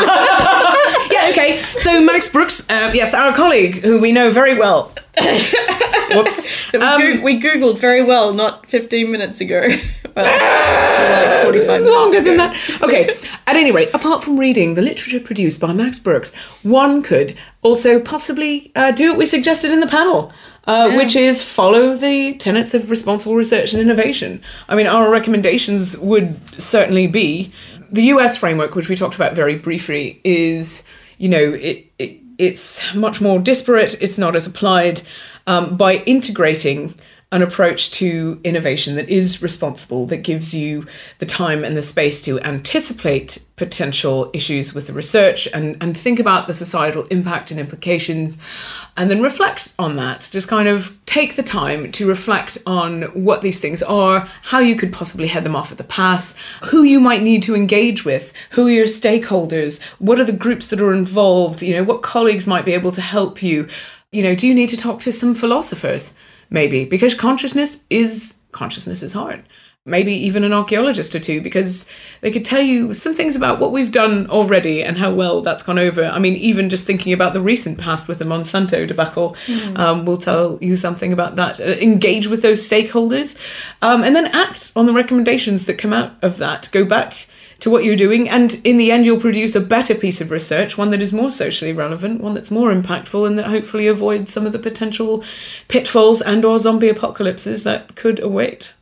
yeah. Yeah, okay. So Max Brooks, um, yes, our colleague, who we know very well. Whoops. That we, Um, go- we Googled very well not fifteen minutes ago. Well, like forty-five It's minutes longer ago. than that. Okay, at any rate, apart from reading the literature produced by Max Brooks, one could also possibly uh, do what we suggested in the panel, uh, Yeah. which is follow the tenets of responsible research and innovation. I mean, our recommendations would certainly be the U S framework, which we talked about very briefly, is, you know, it, it it's much more disparate, it's not as applied, um, by integrating an approach to innovation that is responsible, that gives you the time and the space to anticipate potential issues with the research and, and think about the societal impact and implications, and then reflect on that. Just kind of take the time to reflect on what these things are, how you could possibly head them off at the pass, who you might need to engage with, who are your stakeholders, what are the groups that are involved, you know, what colleagues might be able to help you. You know, do you need to talk to some philosophers? Maybe, because consciousness is consciousness is hard. Maybe even an archaeologist or two, because they could tell you some things about what we've done already and how well that's gone over. I mean, even just thinking about the recent past with the Monsanto debacle mm. um, will tell you something about that. Uh, engage with those stakeholders, um, and then act on the recommendations that come out of that. Go back to what you're doing, and in the end you'll produce a better piece of research, one that is more socially relevant, one that's more impactful, and that hopefully avoids some of the potential pitfalls and or zombie apocalypses that could await.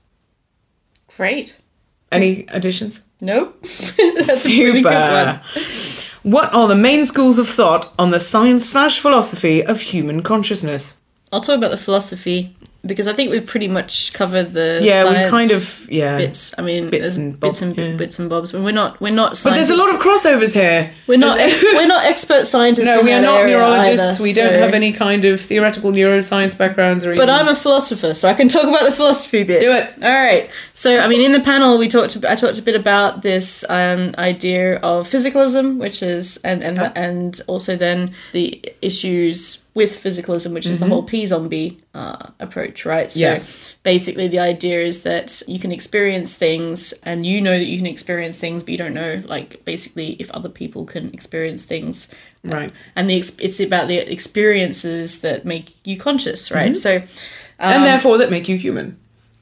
Great. Any additions? Nope. That's a pretty good one. What are the main schools of thought on the science slash philosophy of human consciousness? I'll talk about the philosophy, because I think we've pretty much covered the yeah science we've kind of yeah bits. I mean, bits there's and bobs, bits and yeah. bits and bobs. But we're not we're not. But there's a lot of crossovers here. We're not ex- we're not expert scientists. No, in we are that not area neurologists. either, we so. don't have any kind of theoretical neuroscience backgrounds or. But even... I'm a philosopher, so I can talk about the philosophy bit. Do it. All right. So, I mean, in the panel, we talked. I talked a bit about this um, idea of physicalism, which is, and and Okay. and also then the issues with physicalism, which is Mm-hmm. the whole P-zombie uh, approach, right? So Yes. basically, the idea is that you can experience things, and you know that you can experience things, but you don't know, like, basically, if other people can experience things. Right. And the ex- it's about the experiences that make you conscious, right? Mm-hmm. So. Um, and therefore that make you human.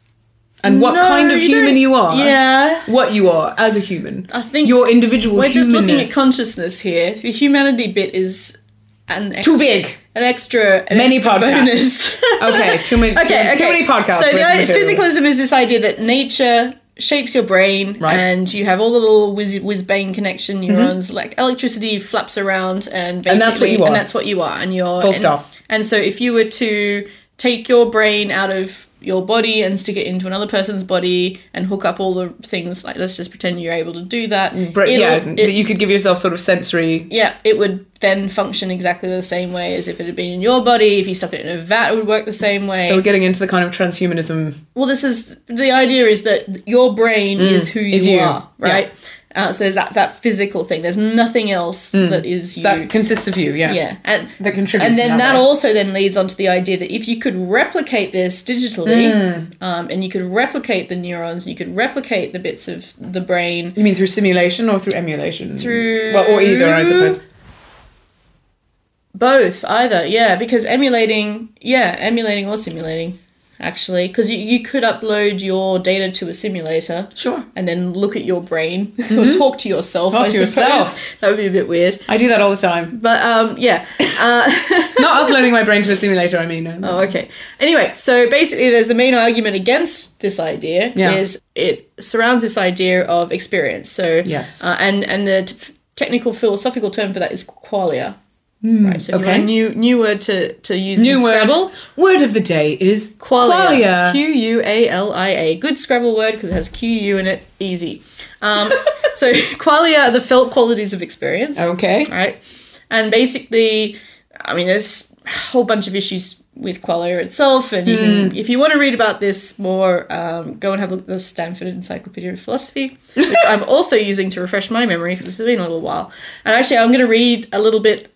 And what no, kind of you human don't- you are. Yeah. What you are as a human. I think your individual We're just looking at humanness. consciousness here. The humanity bit is an extra, Too big. An extra, an Many extra podcasts. bonus. Okay, too many, okay, too, too okay. many podcasts. So worth the of idea, material. physicalism is this idea that nature shapes your brain, Right. and you have all the little whiz, whiz bang connection neurons, like electricity flaps around, and basically, And that's what you are. and that's what you are, and you're Full and, stop. And so, if you were to take your brain out of your body and stick it into another person's body and hook up all the things, like let's just pretend you're able to do that. Br- It'll- yeah, it- you could give yourself sort of sensory. yeah, it would then function exactly the same way as if it had been in your body. If you stuck it in a vat, it would work the same way. So we're getting into the kind of transhumanism. Well, this is the idea is that your brain is who you, is you. are, right? Uh, so there's that, that physical thing. There's nothing else that is you. That consists of you, yeah. yeah, and That contributes. and then in that way. also then leads on to the idea that if you could replicate this digitally, Mm. um, and you could replicate the neurons, you could replicate the bits of the brain You mean through simulation or through emulation? through Well, or either, I suppose. both, either, yeah, because emulating, yeah, emulating or simulating, actually, because you, you could upload your data to a simulator. Sure. And then look at your brain or talk to yourself. Talk I to suppose. yourself. That would be a bit weird. I do that all the time. But um, yeah. Uh, Not uploading my brain to a simulator, I mean. No. oh, okay. Anyway, so basically, there's the main argument against this idea Yeah. is it surrounds this idea of experience. So Yes. uh, and and the t- technical philosophical term for that is qualia. right. So if you okay. want a new new word to to use New in word. Scrabble. Word of the day is Qualia. qualia. Q U A L I A. Good Scrabble word because it has Q U in it. Easy. Um, so qualia are the felt qualities of experience. Okay. Right. And basically, I mean, there's a whole bunch of issues with qualia itself. And you can, if you want to read about this more, um, go and have a look at the Stanford Encyclopedia of Philosophy, which I'm also using to refresh my memory because it's been a little while. And actually, I'm going to read a little bit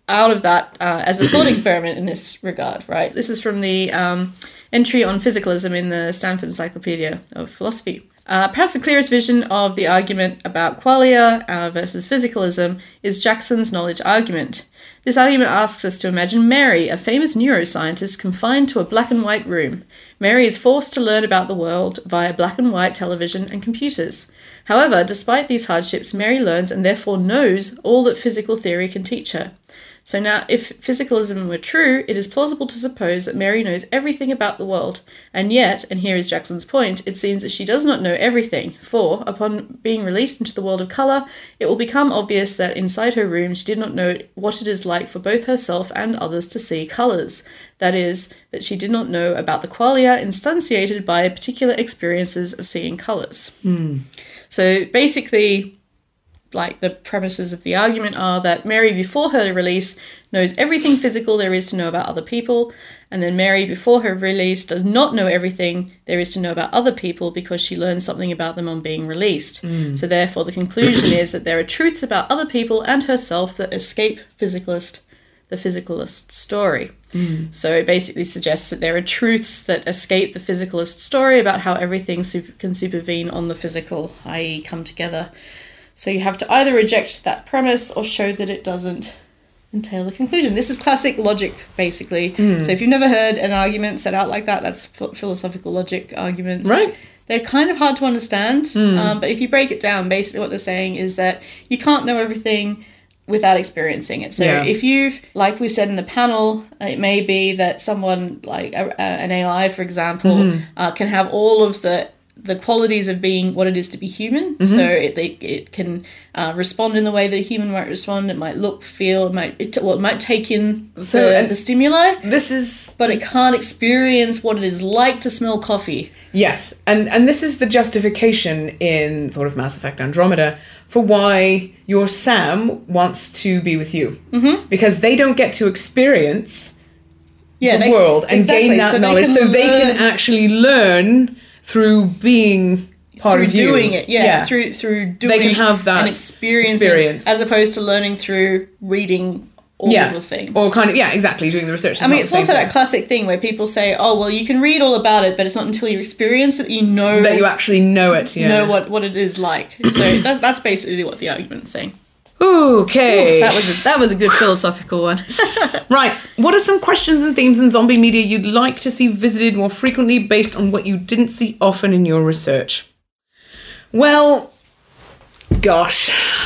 out of that uh, as a thought experiment in this regard, right? This is from the um, entry on physicalism in the Stanford Encyclopedia of Philosophy. Uh, perhaps the clearest vision of the argument about qualia uh, versus physicalism is Jackson's knowledge argument. This argument asks us to imagine Mary, a famous neuroscientist, confined to a black and white room. Mary is forced to learn about the world via black and white television and computers. However, despite these hardships, Mary learns and therefore knows all that physical theory can teach her. So now, if physicalism were true, it is plausible to suppose that Mary knows everything about the world. And yet, and here is Jackson's point, it seems that she does not know everything, for, upon being released into the world of colour, it will become obvious that inside her room she did not know what it is like for both herself and others to see colours. That is, that she did not know about the qualia instantiated by particular experiences of seeing colours. Mm. So basically, like the premises of the argument are that Mary before her release knows everything physical there is to know about other people, and then Mary before her release does not know everything there is to know about other people because she learns something about them on being released. Mm. So therefore the conclusion is that there are truths about other people and herself that escape physicalist, the physicalist story. Mm. So it basically suggests that there are truths that escape the physicalist story about how everything super- can supervene on the physical, that is come together. So you have to either reject that premise or show that it doesn't entail the conclusion. This is classic logic, basically. Mm. So if you've never heard an argument set out like that, that's ph- philosophical logic arguments. Right. They're kind of hard to understand, Mm. um, but if you break it down, basically what they're saying is that you can't know everything without experiencing it. So Yeah. if you've, like we said in the panel, it may be that someone like a, a, an A I, for example, Mm-hmm. uh, can have all of the the qualities of being what it is to be human. Mm-hmm. So it it, it can uh, respond in the way that a human might respond. It might look, feel, it might it, well, it might take in So, the, and- the stimuli, This is but it can't experience what it is like to smell coffee. Yes, and and this is the justification in sort of Mass Effect Andromeda for why your Sam wants to be with you. Mm-hmm. Because they don't get to experience Yeah, the they- world and exactly. gain that So they knowledge, can so they can learn- actually learn through being part through of you. doing it, yeah, through through doing They can have that and experiencing, experience. as opposed to learning through reading all yeah. of the things. Or kind of, yeah, exactly, doing the research. is I mean, not it's the same also thing. that classic thing where people say, "Oh, well, you can read all about it, but it's not until you experience it that you know That you actually know it, yeah. know what, what it is like." So that's that's basically what the argument's saying. Okay. Ooh, that was a, that was a good philosophical one. Right, what are some questions and themes in zombie media you'd like to see visited more frequently based on what you didn't see often in your research? Well, gosh.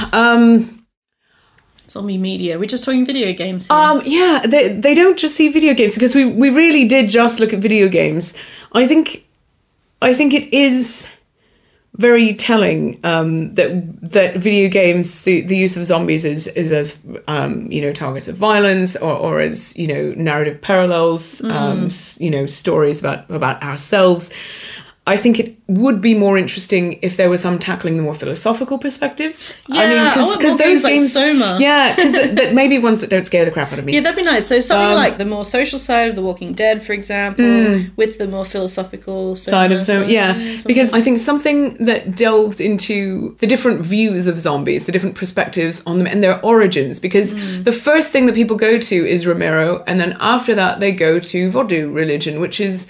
Um, Zombie media. We're just talking video games here. um, yeah, they, they don't just see video games, because we, we really did just look at video games. I think I think it is very telling um, that that video games, the, the use of zombies is is as um, you know, targets of violence, or, or as, you know, narrative parallels, Mm. um, s- you know, stories about about ourselves. I think it would be more interesting if there was some tackling the more philosophical perspectives. Yeah, I want more games like Soma. yeah, because th- th- maybe ones that don't scare the crap out of me. Yeah, that'd be nice. So something Um, like the more social side of The Walking Dead, for example, with the more philosophical Side of so side, yeah, something. because I think something that delved into the different views of zombies, the different perspectives on them and their origins, because the first thing that people go to is Romero, and then after that they go to Vodou religion, which is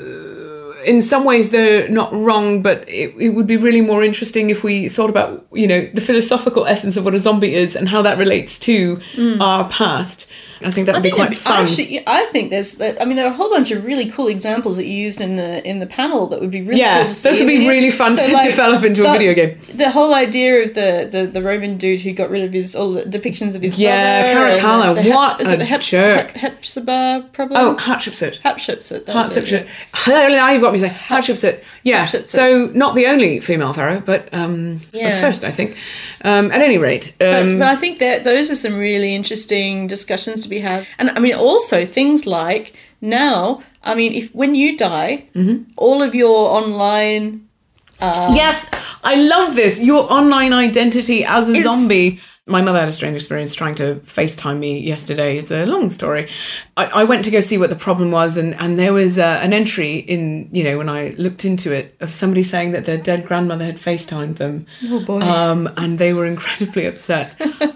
uh, in some ways they're not wrong, but it, it would be really more interesting if we thought about, you know, the philosophical essence of what a zombie is and how that relates to our past. I think that would be think quite it'd- fun. Actually, I think there's. I mean, there are a whole bunch of really cool examples that you used in the in the panel that would be really Yeah, cool to see. those would be I mean, really fun so, to like, develop into a the- video game. The whole idea of the, the, the Roman dude who got rid of his all the depictions of his Yeah, brother. and Caracalla, the- the Hep- what is a it the Hep- jerk. Hep- Hepzibah problem? Oh, Hatshepsut. Hatshepsut. that was it, Hatshepsut. yeah. Now you've got me saying Hatshepsut. Yeah. Hatshepsut. So not the only female pharaoh, but um, the Yeah. first, I think. Um, at any rate, But, um, but I think that those are some really interesting discussions to be had. And I mean, also things like now, I mean, if when you die, Mm-hmm. all of your online yes, I love this. Your online identity as a zombie. my mother had a strange experience trying to FaceTime me yesterday. It's a long story. I, I went to go see what the problem was, and, and there was uh, an entry in, you know, when I looked into it, of somebody saying that their dead grandmother had FaceTimed them. Oh, boy. Um, and they were incredibly upset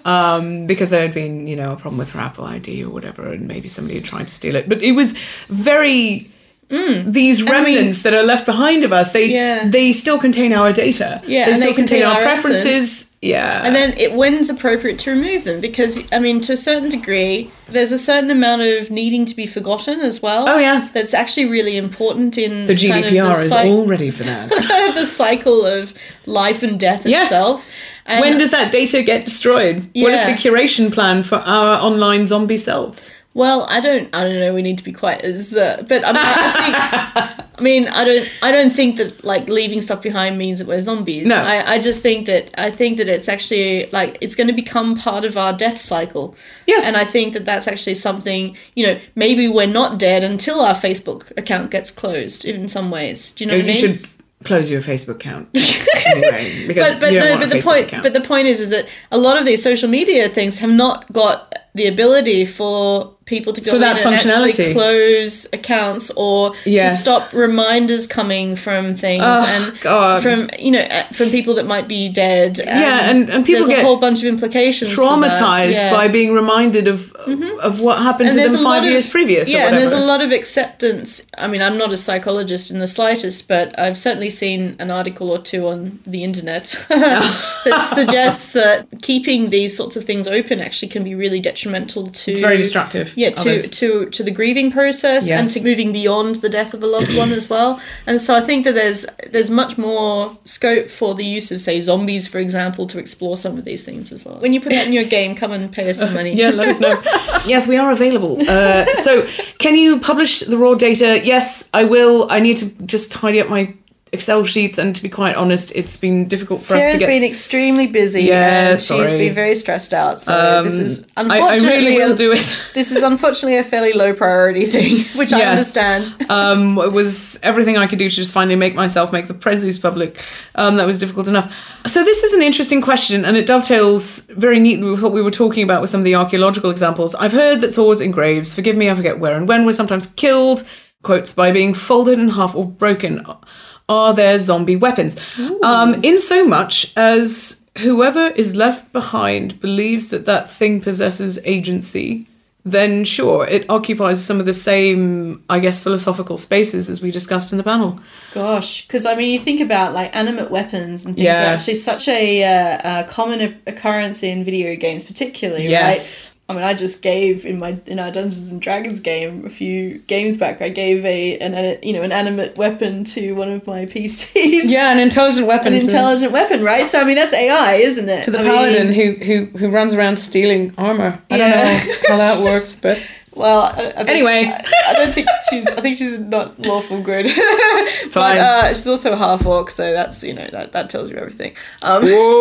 um, because there had been, you know, a problem with her Apple I D or whatever, and maybe somebody had tried to steal it. But it was very... Mm. These remnants I mean, that are left behind of us, they yeah. they still contain our data. Yeah, they and still they contain, contain our, our preferences. Essence. Yeah. And then it when's appropriate to remove them, because I mean, to a certain degree, there's a certain amount of needing to be forgotten as well. Oh yes, that's actually really important in the G D P R kind of the is cy- all ready for that. The cycle of life and death yes. itself. And when does that data get destroyed? Yeah. What is the curation plan for our online zombie selves? Well, I don't. I don't know. We need to be quite as. Uh, but I mean, I think. I mean, I don't. I don't think that like leaving stuff behind means that we're zombies. No. I, I just think that. I think that it's actually like it's going to become part of our death cycle. Yes. And I think that that's actually something. You know, maybe we're not dead until our Facebook account gets closed. In some ways, do you know you what I mean? Should close your Facebook account anyway, because but but you don't no, want but a the Facebook point. account. But the point is, is that a lot of these social media things have not got the ability for people to go for in that and actually functionality. Close accounts or yes. to stop reminders coming from things oh, and God. from you know from people that might be dead. Yeah, and, and people there's get a whole bunch of implications. traumatized yeah. by being reminded of mm-hmm. of what happened and to them five of, years previous. Yeah, or and there's a whatever. lot of acceptance. I mean, I'm not a psychologist in the slightest, but I've certainly seen an article or two on the internet that suggests that keeping these sorts of things open actually can be really detrimental to. It's very destructive. Yeah, to to others. to to the grieving process yes. and to moving beyond the death of a loved one as well. And so I think that there's there's much more scope for the use of, say, zombies, for example, to explore some of these things as well. When you put that in your game, come and pay us some money. Yeah, let us know. Yes, we are available. Uh, so can you publish the raw data? Yes, I will. I need to just tidy up my Excel sheets, and to be quite honest, it's been difficult for Tara's us to get... been extremely busy yeah, and sorry. she's been very stressed out, so um, this is I, unfortunately I really will do it. This is unfortunately a fairly low priority thing, which yes. I understand. um, it was everything I could do to just finally make myself make the Prezzies public. Um, that was difficult enough. So this is an interesting question, and it dovetails very neatly with what we were talking about with some of the archaeological examples. I've heard that swords and graves, forgive me, I forget where and when, were sometimes killed, quotes, by being folded in half or broken. Are there zombie weapons? Um, in so much as whoever is left behind believes that that thing possesses agency, then sure, it occupies some of the same, I guess, philosophical spaces as we discussed in the panel. Gosh, because I mean, you think about like animate weapons and things yeah. are actually such a, uh, a common occurrence in video games, particularly, yes. right? I mean, I just gave in my in our Dungeons and Dragons game a few games back. I gave a an you know an animate weapon to one of my P Cs. Yeah, an intelligent weapon. An intelligent weapon, right? So I mean, that's A I, isn't it? To the I paladin mean, who who who runs around stealing armor. I yeah. don't know how that works, but. Well, I, I think, anyway, I, I don't think she's. I think she's not lawful good. Fine. But uh, she's also a half orc, so that's you know that, that tells you everything. Um,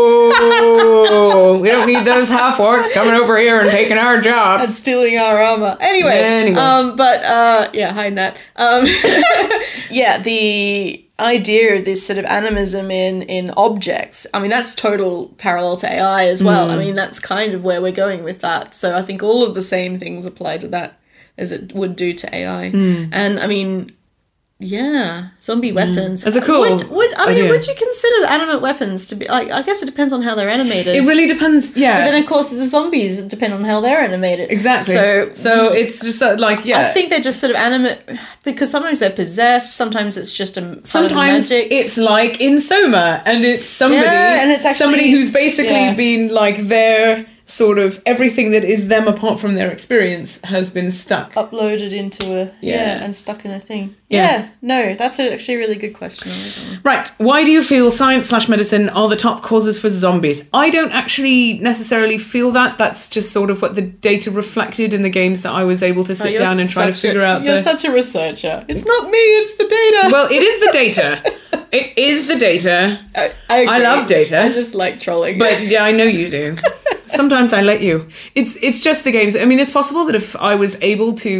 Whoa! We don't need those half orcs coming over here and taking our jobs and stealing our armor. Anyway, anyway. um, but uh, yeah, hi Nat. Um, yeah, the idea of this sort of animism in in objects. I mean, that's total parallel to A I as well. Mm. I mean, that's kind of where we're going with that. So I think all of the same things apply to that as it would do to A I. Mm. And I mean, yeah, zombie mm. weapons. That's a cool would, would I mean, idea. would you consider animate weapons to be like? I guess it depends on how they're animated. It really depends. Yeah. But then of course the zombies depend on how they're animated. Exactly. So so it's just sort of like yeah. I think they're just sort of animate because sometimes they're possessed. Sometimes it's just a part sometimes of the magic. It's like in Soma, and it's somebody. Yeah, and it's actually somebody who's basically yeah. been like their sort of everything that is them apart from their experience has been stuck uploaded into a yeah, yeah and stuck in a thing. Yeah, yeah no, that's a, actually a really good question. Right, why do you feel science slash medicine are the top causes for zombies? I don't actually necessarily feel that. That's just sort of what the data reflected in the games that I was able to sit oh, down and try to figure a, out. You're the... such a researcher. It's not me, it's the data. Well, it is the data. It is the data. I, I, agree. I love data. I just like trolling. But yeah, I know you do. Sometimes I let you. It's it's just the games. I mean, it's possible that if I was able to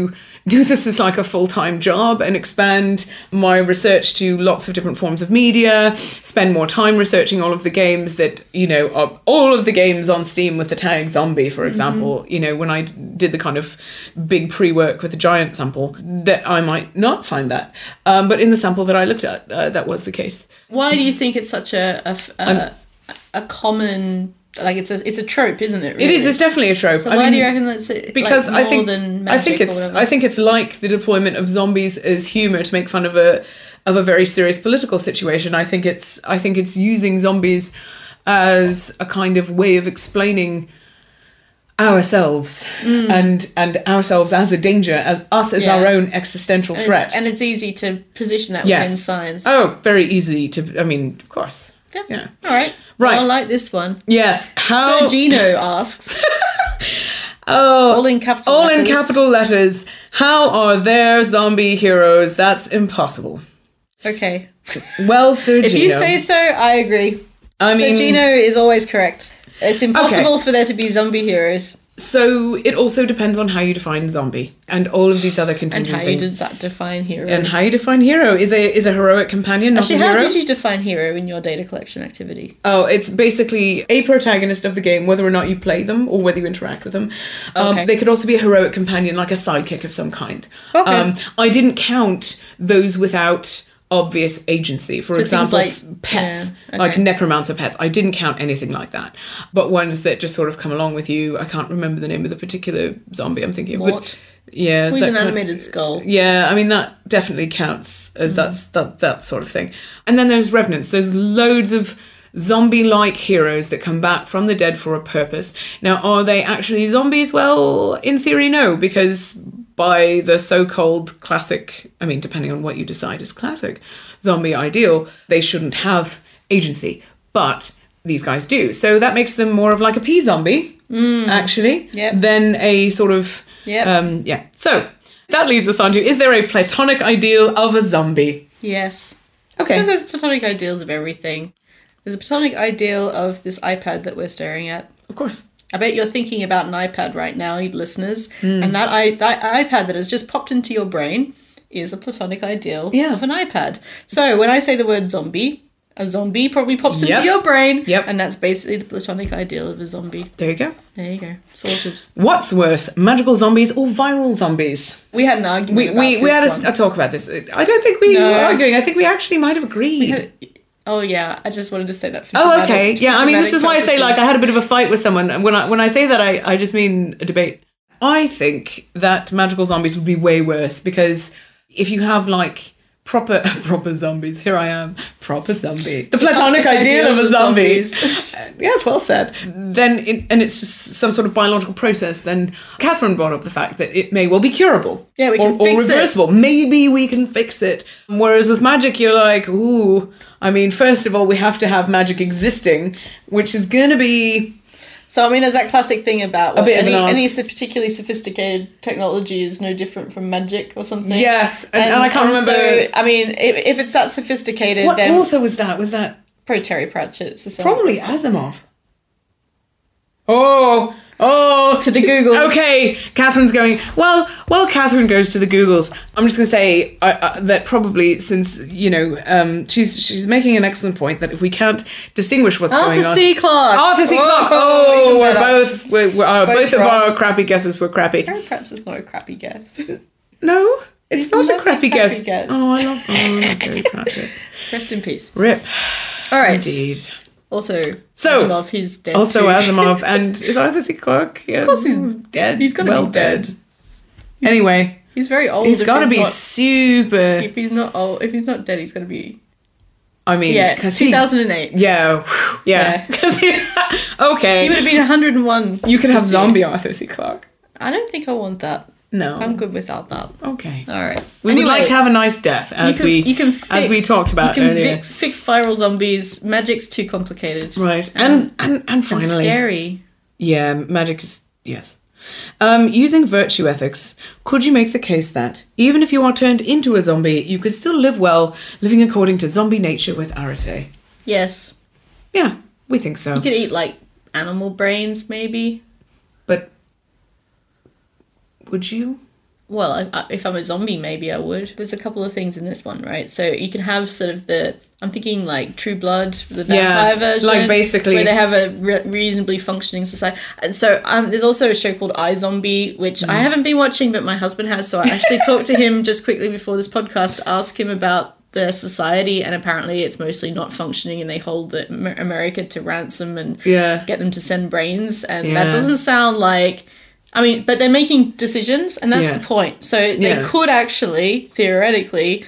do this as like a full-time job and expand my research to lots of different forms of media, spend more time researching all of the games that, you know, are all of the games on Steam with the tag zombie, for example, mm-hmm. you know, when I d- did the kind of big pre-work with the giant sample, that I might not find that. Um, but in the sample that I looked at, uh, that was the case. Why do you think it's such a a, a, a common... Like it's a it's a trope, isn't it? Really? It is. It's definitely a trope. So I why mean, do you reckon that's it? Because like, I think more than magic I think or it's whatever? I think it's like the deployment of zombies as humor to make fun of a of a very serious political situation. I think it's I think it's using zombies as a kind of way of explaining ourselves mm. and and ourselves as a danger, as us as yeah. our own existential and threat. It's, and it's easy to position that yes. within science. Oh, very easy to. I mean, of course. Yeah. yeah. All right. Right. Well, I like this one. Yes. How? Sir Gino asks. oh, all in capital. All letters. in capital letters. How are there zombie heroes? That's impossible. Okay. Well, Sir if Gino. If you say so, I agree. I mean, Sir Gino is always correct. It's impossible okay. for there to be zombie heroes. So it also depends on how you define zombie and all of these other contingent and how things. you does that define hero. And how you define hero is a is a heroic companion, not Actually, a how hero. did you define hero in your data collection activity? Oh, it's basically a protagonist of the game, whether or not you play them or whether you interact with them. Okay. Um, they could also be a heroic companion, like a sidekick of some kind. Okay. Um, I didn't count those without obvious agency. For so example, like, pets, yeah, okay. like necromancer pets. I didn't count anything like that. But ones that just sort of come along with you. I can't remember the name of the particular zombie I'm thinking of. What? But yeah. Who's an kind animated of, skull? Yeah, I mean, that definitely counts as mm. that's that, that sort of thing. And then there's revenants. There's loads of zombie-like heroes that come back from the dead for a purpose. Now, are they actually zombies? Well, in theory, no, because by the so-called classic, I mean, depending on what you decide is classic, zombie ideal, they shouldn't have agency. But these guys do. So that makes them more of like a P-zombie, mm. actually, yep. than a sort of... Yep. Um, yeah. So that leads us on to, is there a platonic ideal of a zombie? Yes. Okay. Because there's platonic ideals of everything. There's a platonic ideal of this iPad that we're staring at. Of course. I bet you're thinking about an iPad right now, you listeners. Mm. And that, I, that iPad that has just popped into your brain is a platonic ideal yeah. of an iPad. So when I say the word zombie, a zombie probably pops yep. into your brain. Yep. And that's basically the platonic ideal of a zombie. There you go. There you go. Sorted. What's worse, magical zombies or viral zombies? We had an argument we, about we, this we had one. a, a talk about this. I don't think we No. were arguing. I think we actually might have agreed. We had, oh, yeah. I just wanted to say that for Oh, dramatic, okay. Yeah, for I mean, this dramatic is why I say, like, purposes. I had a bit of a fight with someone. And when I, when I say that, I, I just mean a debate. I think that magical zombies would be way worse because if you have, like, proper proper zombies, here I am, proper zombie. The platonic ideal of a zombie. Yes, well said. Then, it, and it's just some sort of biological process, then Catherine brought up the fact that it may well be curable. Yeah, we can or, fix or reversible. it. Maybe we can fix it. Whereas with magic, you're like, ooh, I mean, first of all, we have to have magic existing, which is going to be... So, I mean, there's that classic thing about A what, bit of any, an ask. any so- particularly sophisticated technology is no different from magic or something. Yes, and, and I can't remember... So, I mean, if, if it's that sophisticated, What then... author was that? Was that... Pro Terry Pratchett. So Probably Asimov. Oh, oh. To the Googles. Okay, Catherine's going, well, while Catherine goes to the Googles, I'm just going to say uh, uh, that probably since, you know, um, she's she's making an excellent point that if we can't distinguish what's Arthur going on... C. Clarke. Arthur C. Oh, Clarke. Oh, even we're better. both... We're, we're, uh, Both both of wrong. our crappy guesses were crappy. Terry Pratchett's not a crappy guess. No, it's It's not not a a crappy, crappy guess. guess. Oh, I love, oh, I love Terry Pratchett. Rest in peace. Rip. All right. Indeed. Also, So, Asimov, he's dead Also too. Asimov, and is Arthur C. Clarke? Yeah, Of course he's dead. He's gotta well be dead. dead. Anyway, He's very old. he's if got to be not, super... If he's not old, if he's not dead, he's going to be... I mean, Yeah, because two he... thousand eight. Yeah, whew, yeah. Yeah. 'Cause he, okay. He would have been one hundred and one. You could have this year. zombie Arthur C. Clarke. I don't think I want that. No. I'm good without that. Okay. All right. We Anyway, would like to have a nice death, as you can, we you can fix, as we talked about you can earlier. Fix, fix viral zombies. Magic's too complicated. Right. Um, And, and, and and finally... scary. Yeah, magic is... Yes. Um, using virtue ethics, could you make the case that, even if you are turned into a zombie, you could still live well, living according to zombie nature with arete? Yes. Yeah, we think so. You could eat, like, animal brains, maybe. But would you? well, I, I, if I'm a zombie, maybe I would. There's a couple of things in this one, right? So you can have sort of the, I'm thinking like True Blood, the vampire Yeah, version. like basically- Where they have a re- reasonably functioning society. And so um, there's also a show called iZombie, which Mm. I haven't been watching, but my husband has. So I actually talked to him just quickly before this podcast to ask him about the society, and apparently it's mostly not functioning, and they hold the, Amer- America to ransom and Yeah. get them to send brains, and Yeah. that doesn't sound like, I mean, but they're making decisions, and that's Yeah. the point. So they Yeah. could actually, theoretically,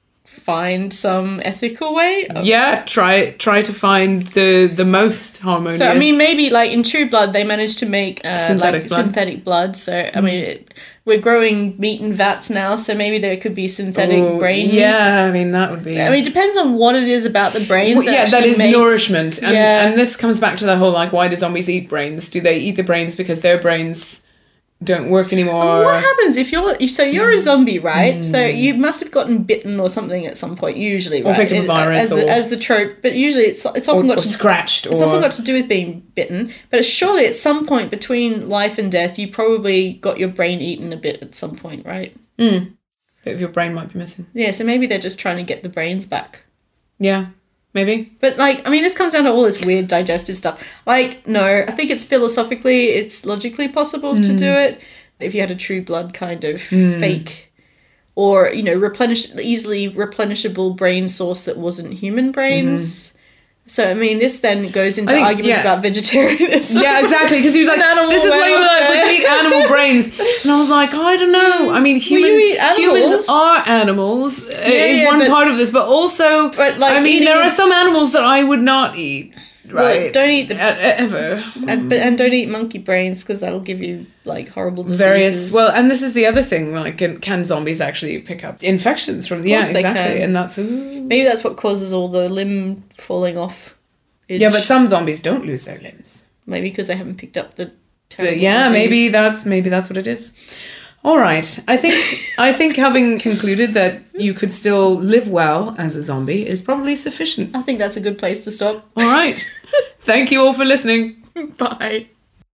find some ethical way of Yeah, try try to find the the most harmonious. So I mean, maybe like in True Blood, they managed to make uh, Synthetic like blood. synthetic blood. So I mean, it, we're growing meat in vats now, so maybe there could be synthetic Ooh, brain. Yeah, I mean that would be. I mean, it depends on what it is about the brains. Well, yeah, that actually is makes- nourishment, and yeah. and this comes back to the whole like, why do zombies eat brains? Do they eat the brains because their brains don't work anymore? What happens if you're if- so you're a zombie, right? So Mm. you must have gotten bitten or something at some point, usually, right? picked up a It- virus as, or- the, as the trope, but usually it's it's often or, got or to scratched, It's or often got to do with being bitten, but surely at some point between life and death, you probably got your brain eaten a bit at some point, right? bit of your brain might be missing. Yeah, so maybe they're just trying to get the brains back. Yeah, maybe. But, like, I mean, this comes down to all this weird digestive stuff. Like, no, I think it's philosophically, it's logically possible to do it if you had a True Blood kind of fake or, you know, replenish easily replenishable brain source that wasn't human brains. So, I mean, this then goes into I think- arguments yeah. about vegetarianism. Yeah, exactly. Because he was like, Animal "This is why you were like, we welfare." can eat animal brains," and I was like, "I don't know. I mean, you humans, eat animals. humans are animals. uh, is yeah, one but- part of this, but also, But, like, I mean, eating there the- are some animals that I would not eat. Well, Right? don't eat the E- ever. and, but, and don't eat monkey brains because that'll give you like horrible diseases. Various well, and this is the other thing. Like, can, can zombies actually pick up infections from? Yeah, course they exactly. can. And that's ooh. Maybe that's what causes all the limb falling off. yeah, but some zombies don't lose their limbs. Maybe because they haven't picked up the. But terrible yeah, disease. maybe that's maybe that's what it is. All right, I think I think having concluded that you could still live well as a zombie is probably sufficient. I think that's a good place to stop. All right, thank you all for listening. Bye.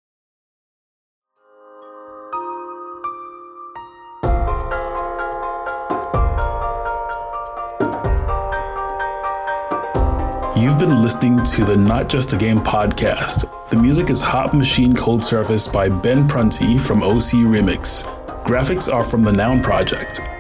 You've been listening to the Not Just a Game podcast. The music is Hot Machine Cold Surface by Ben Prunty from O C Remix. Graphics are from the Noun Project.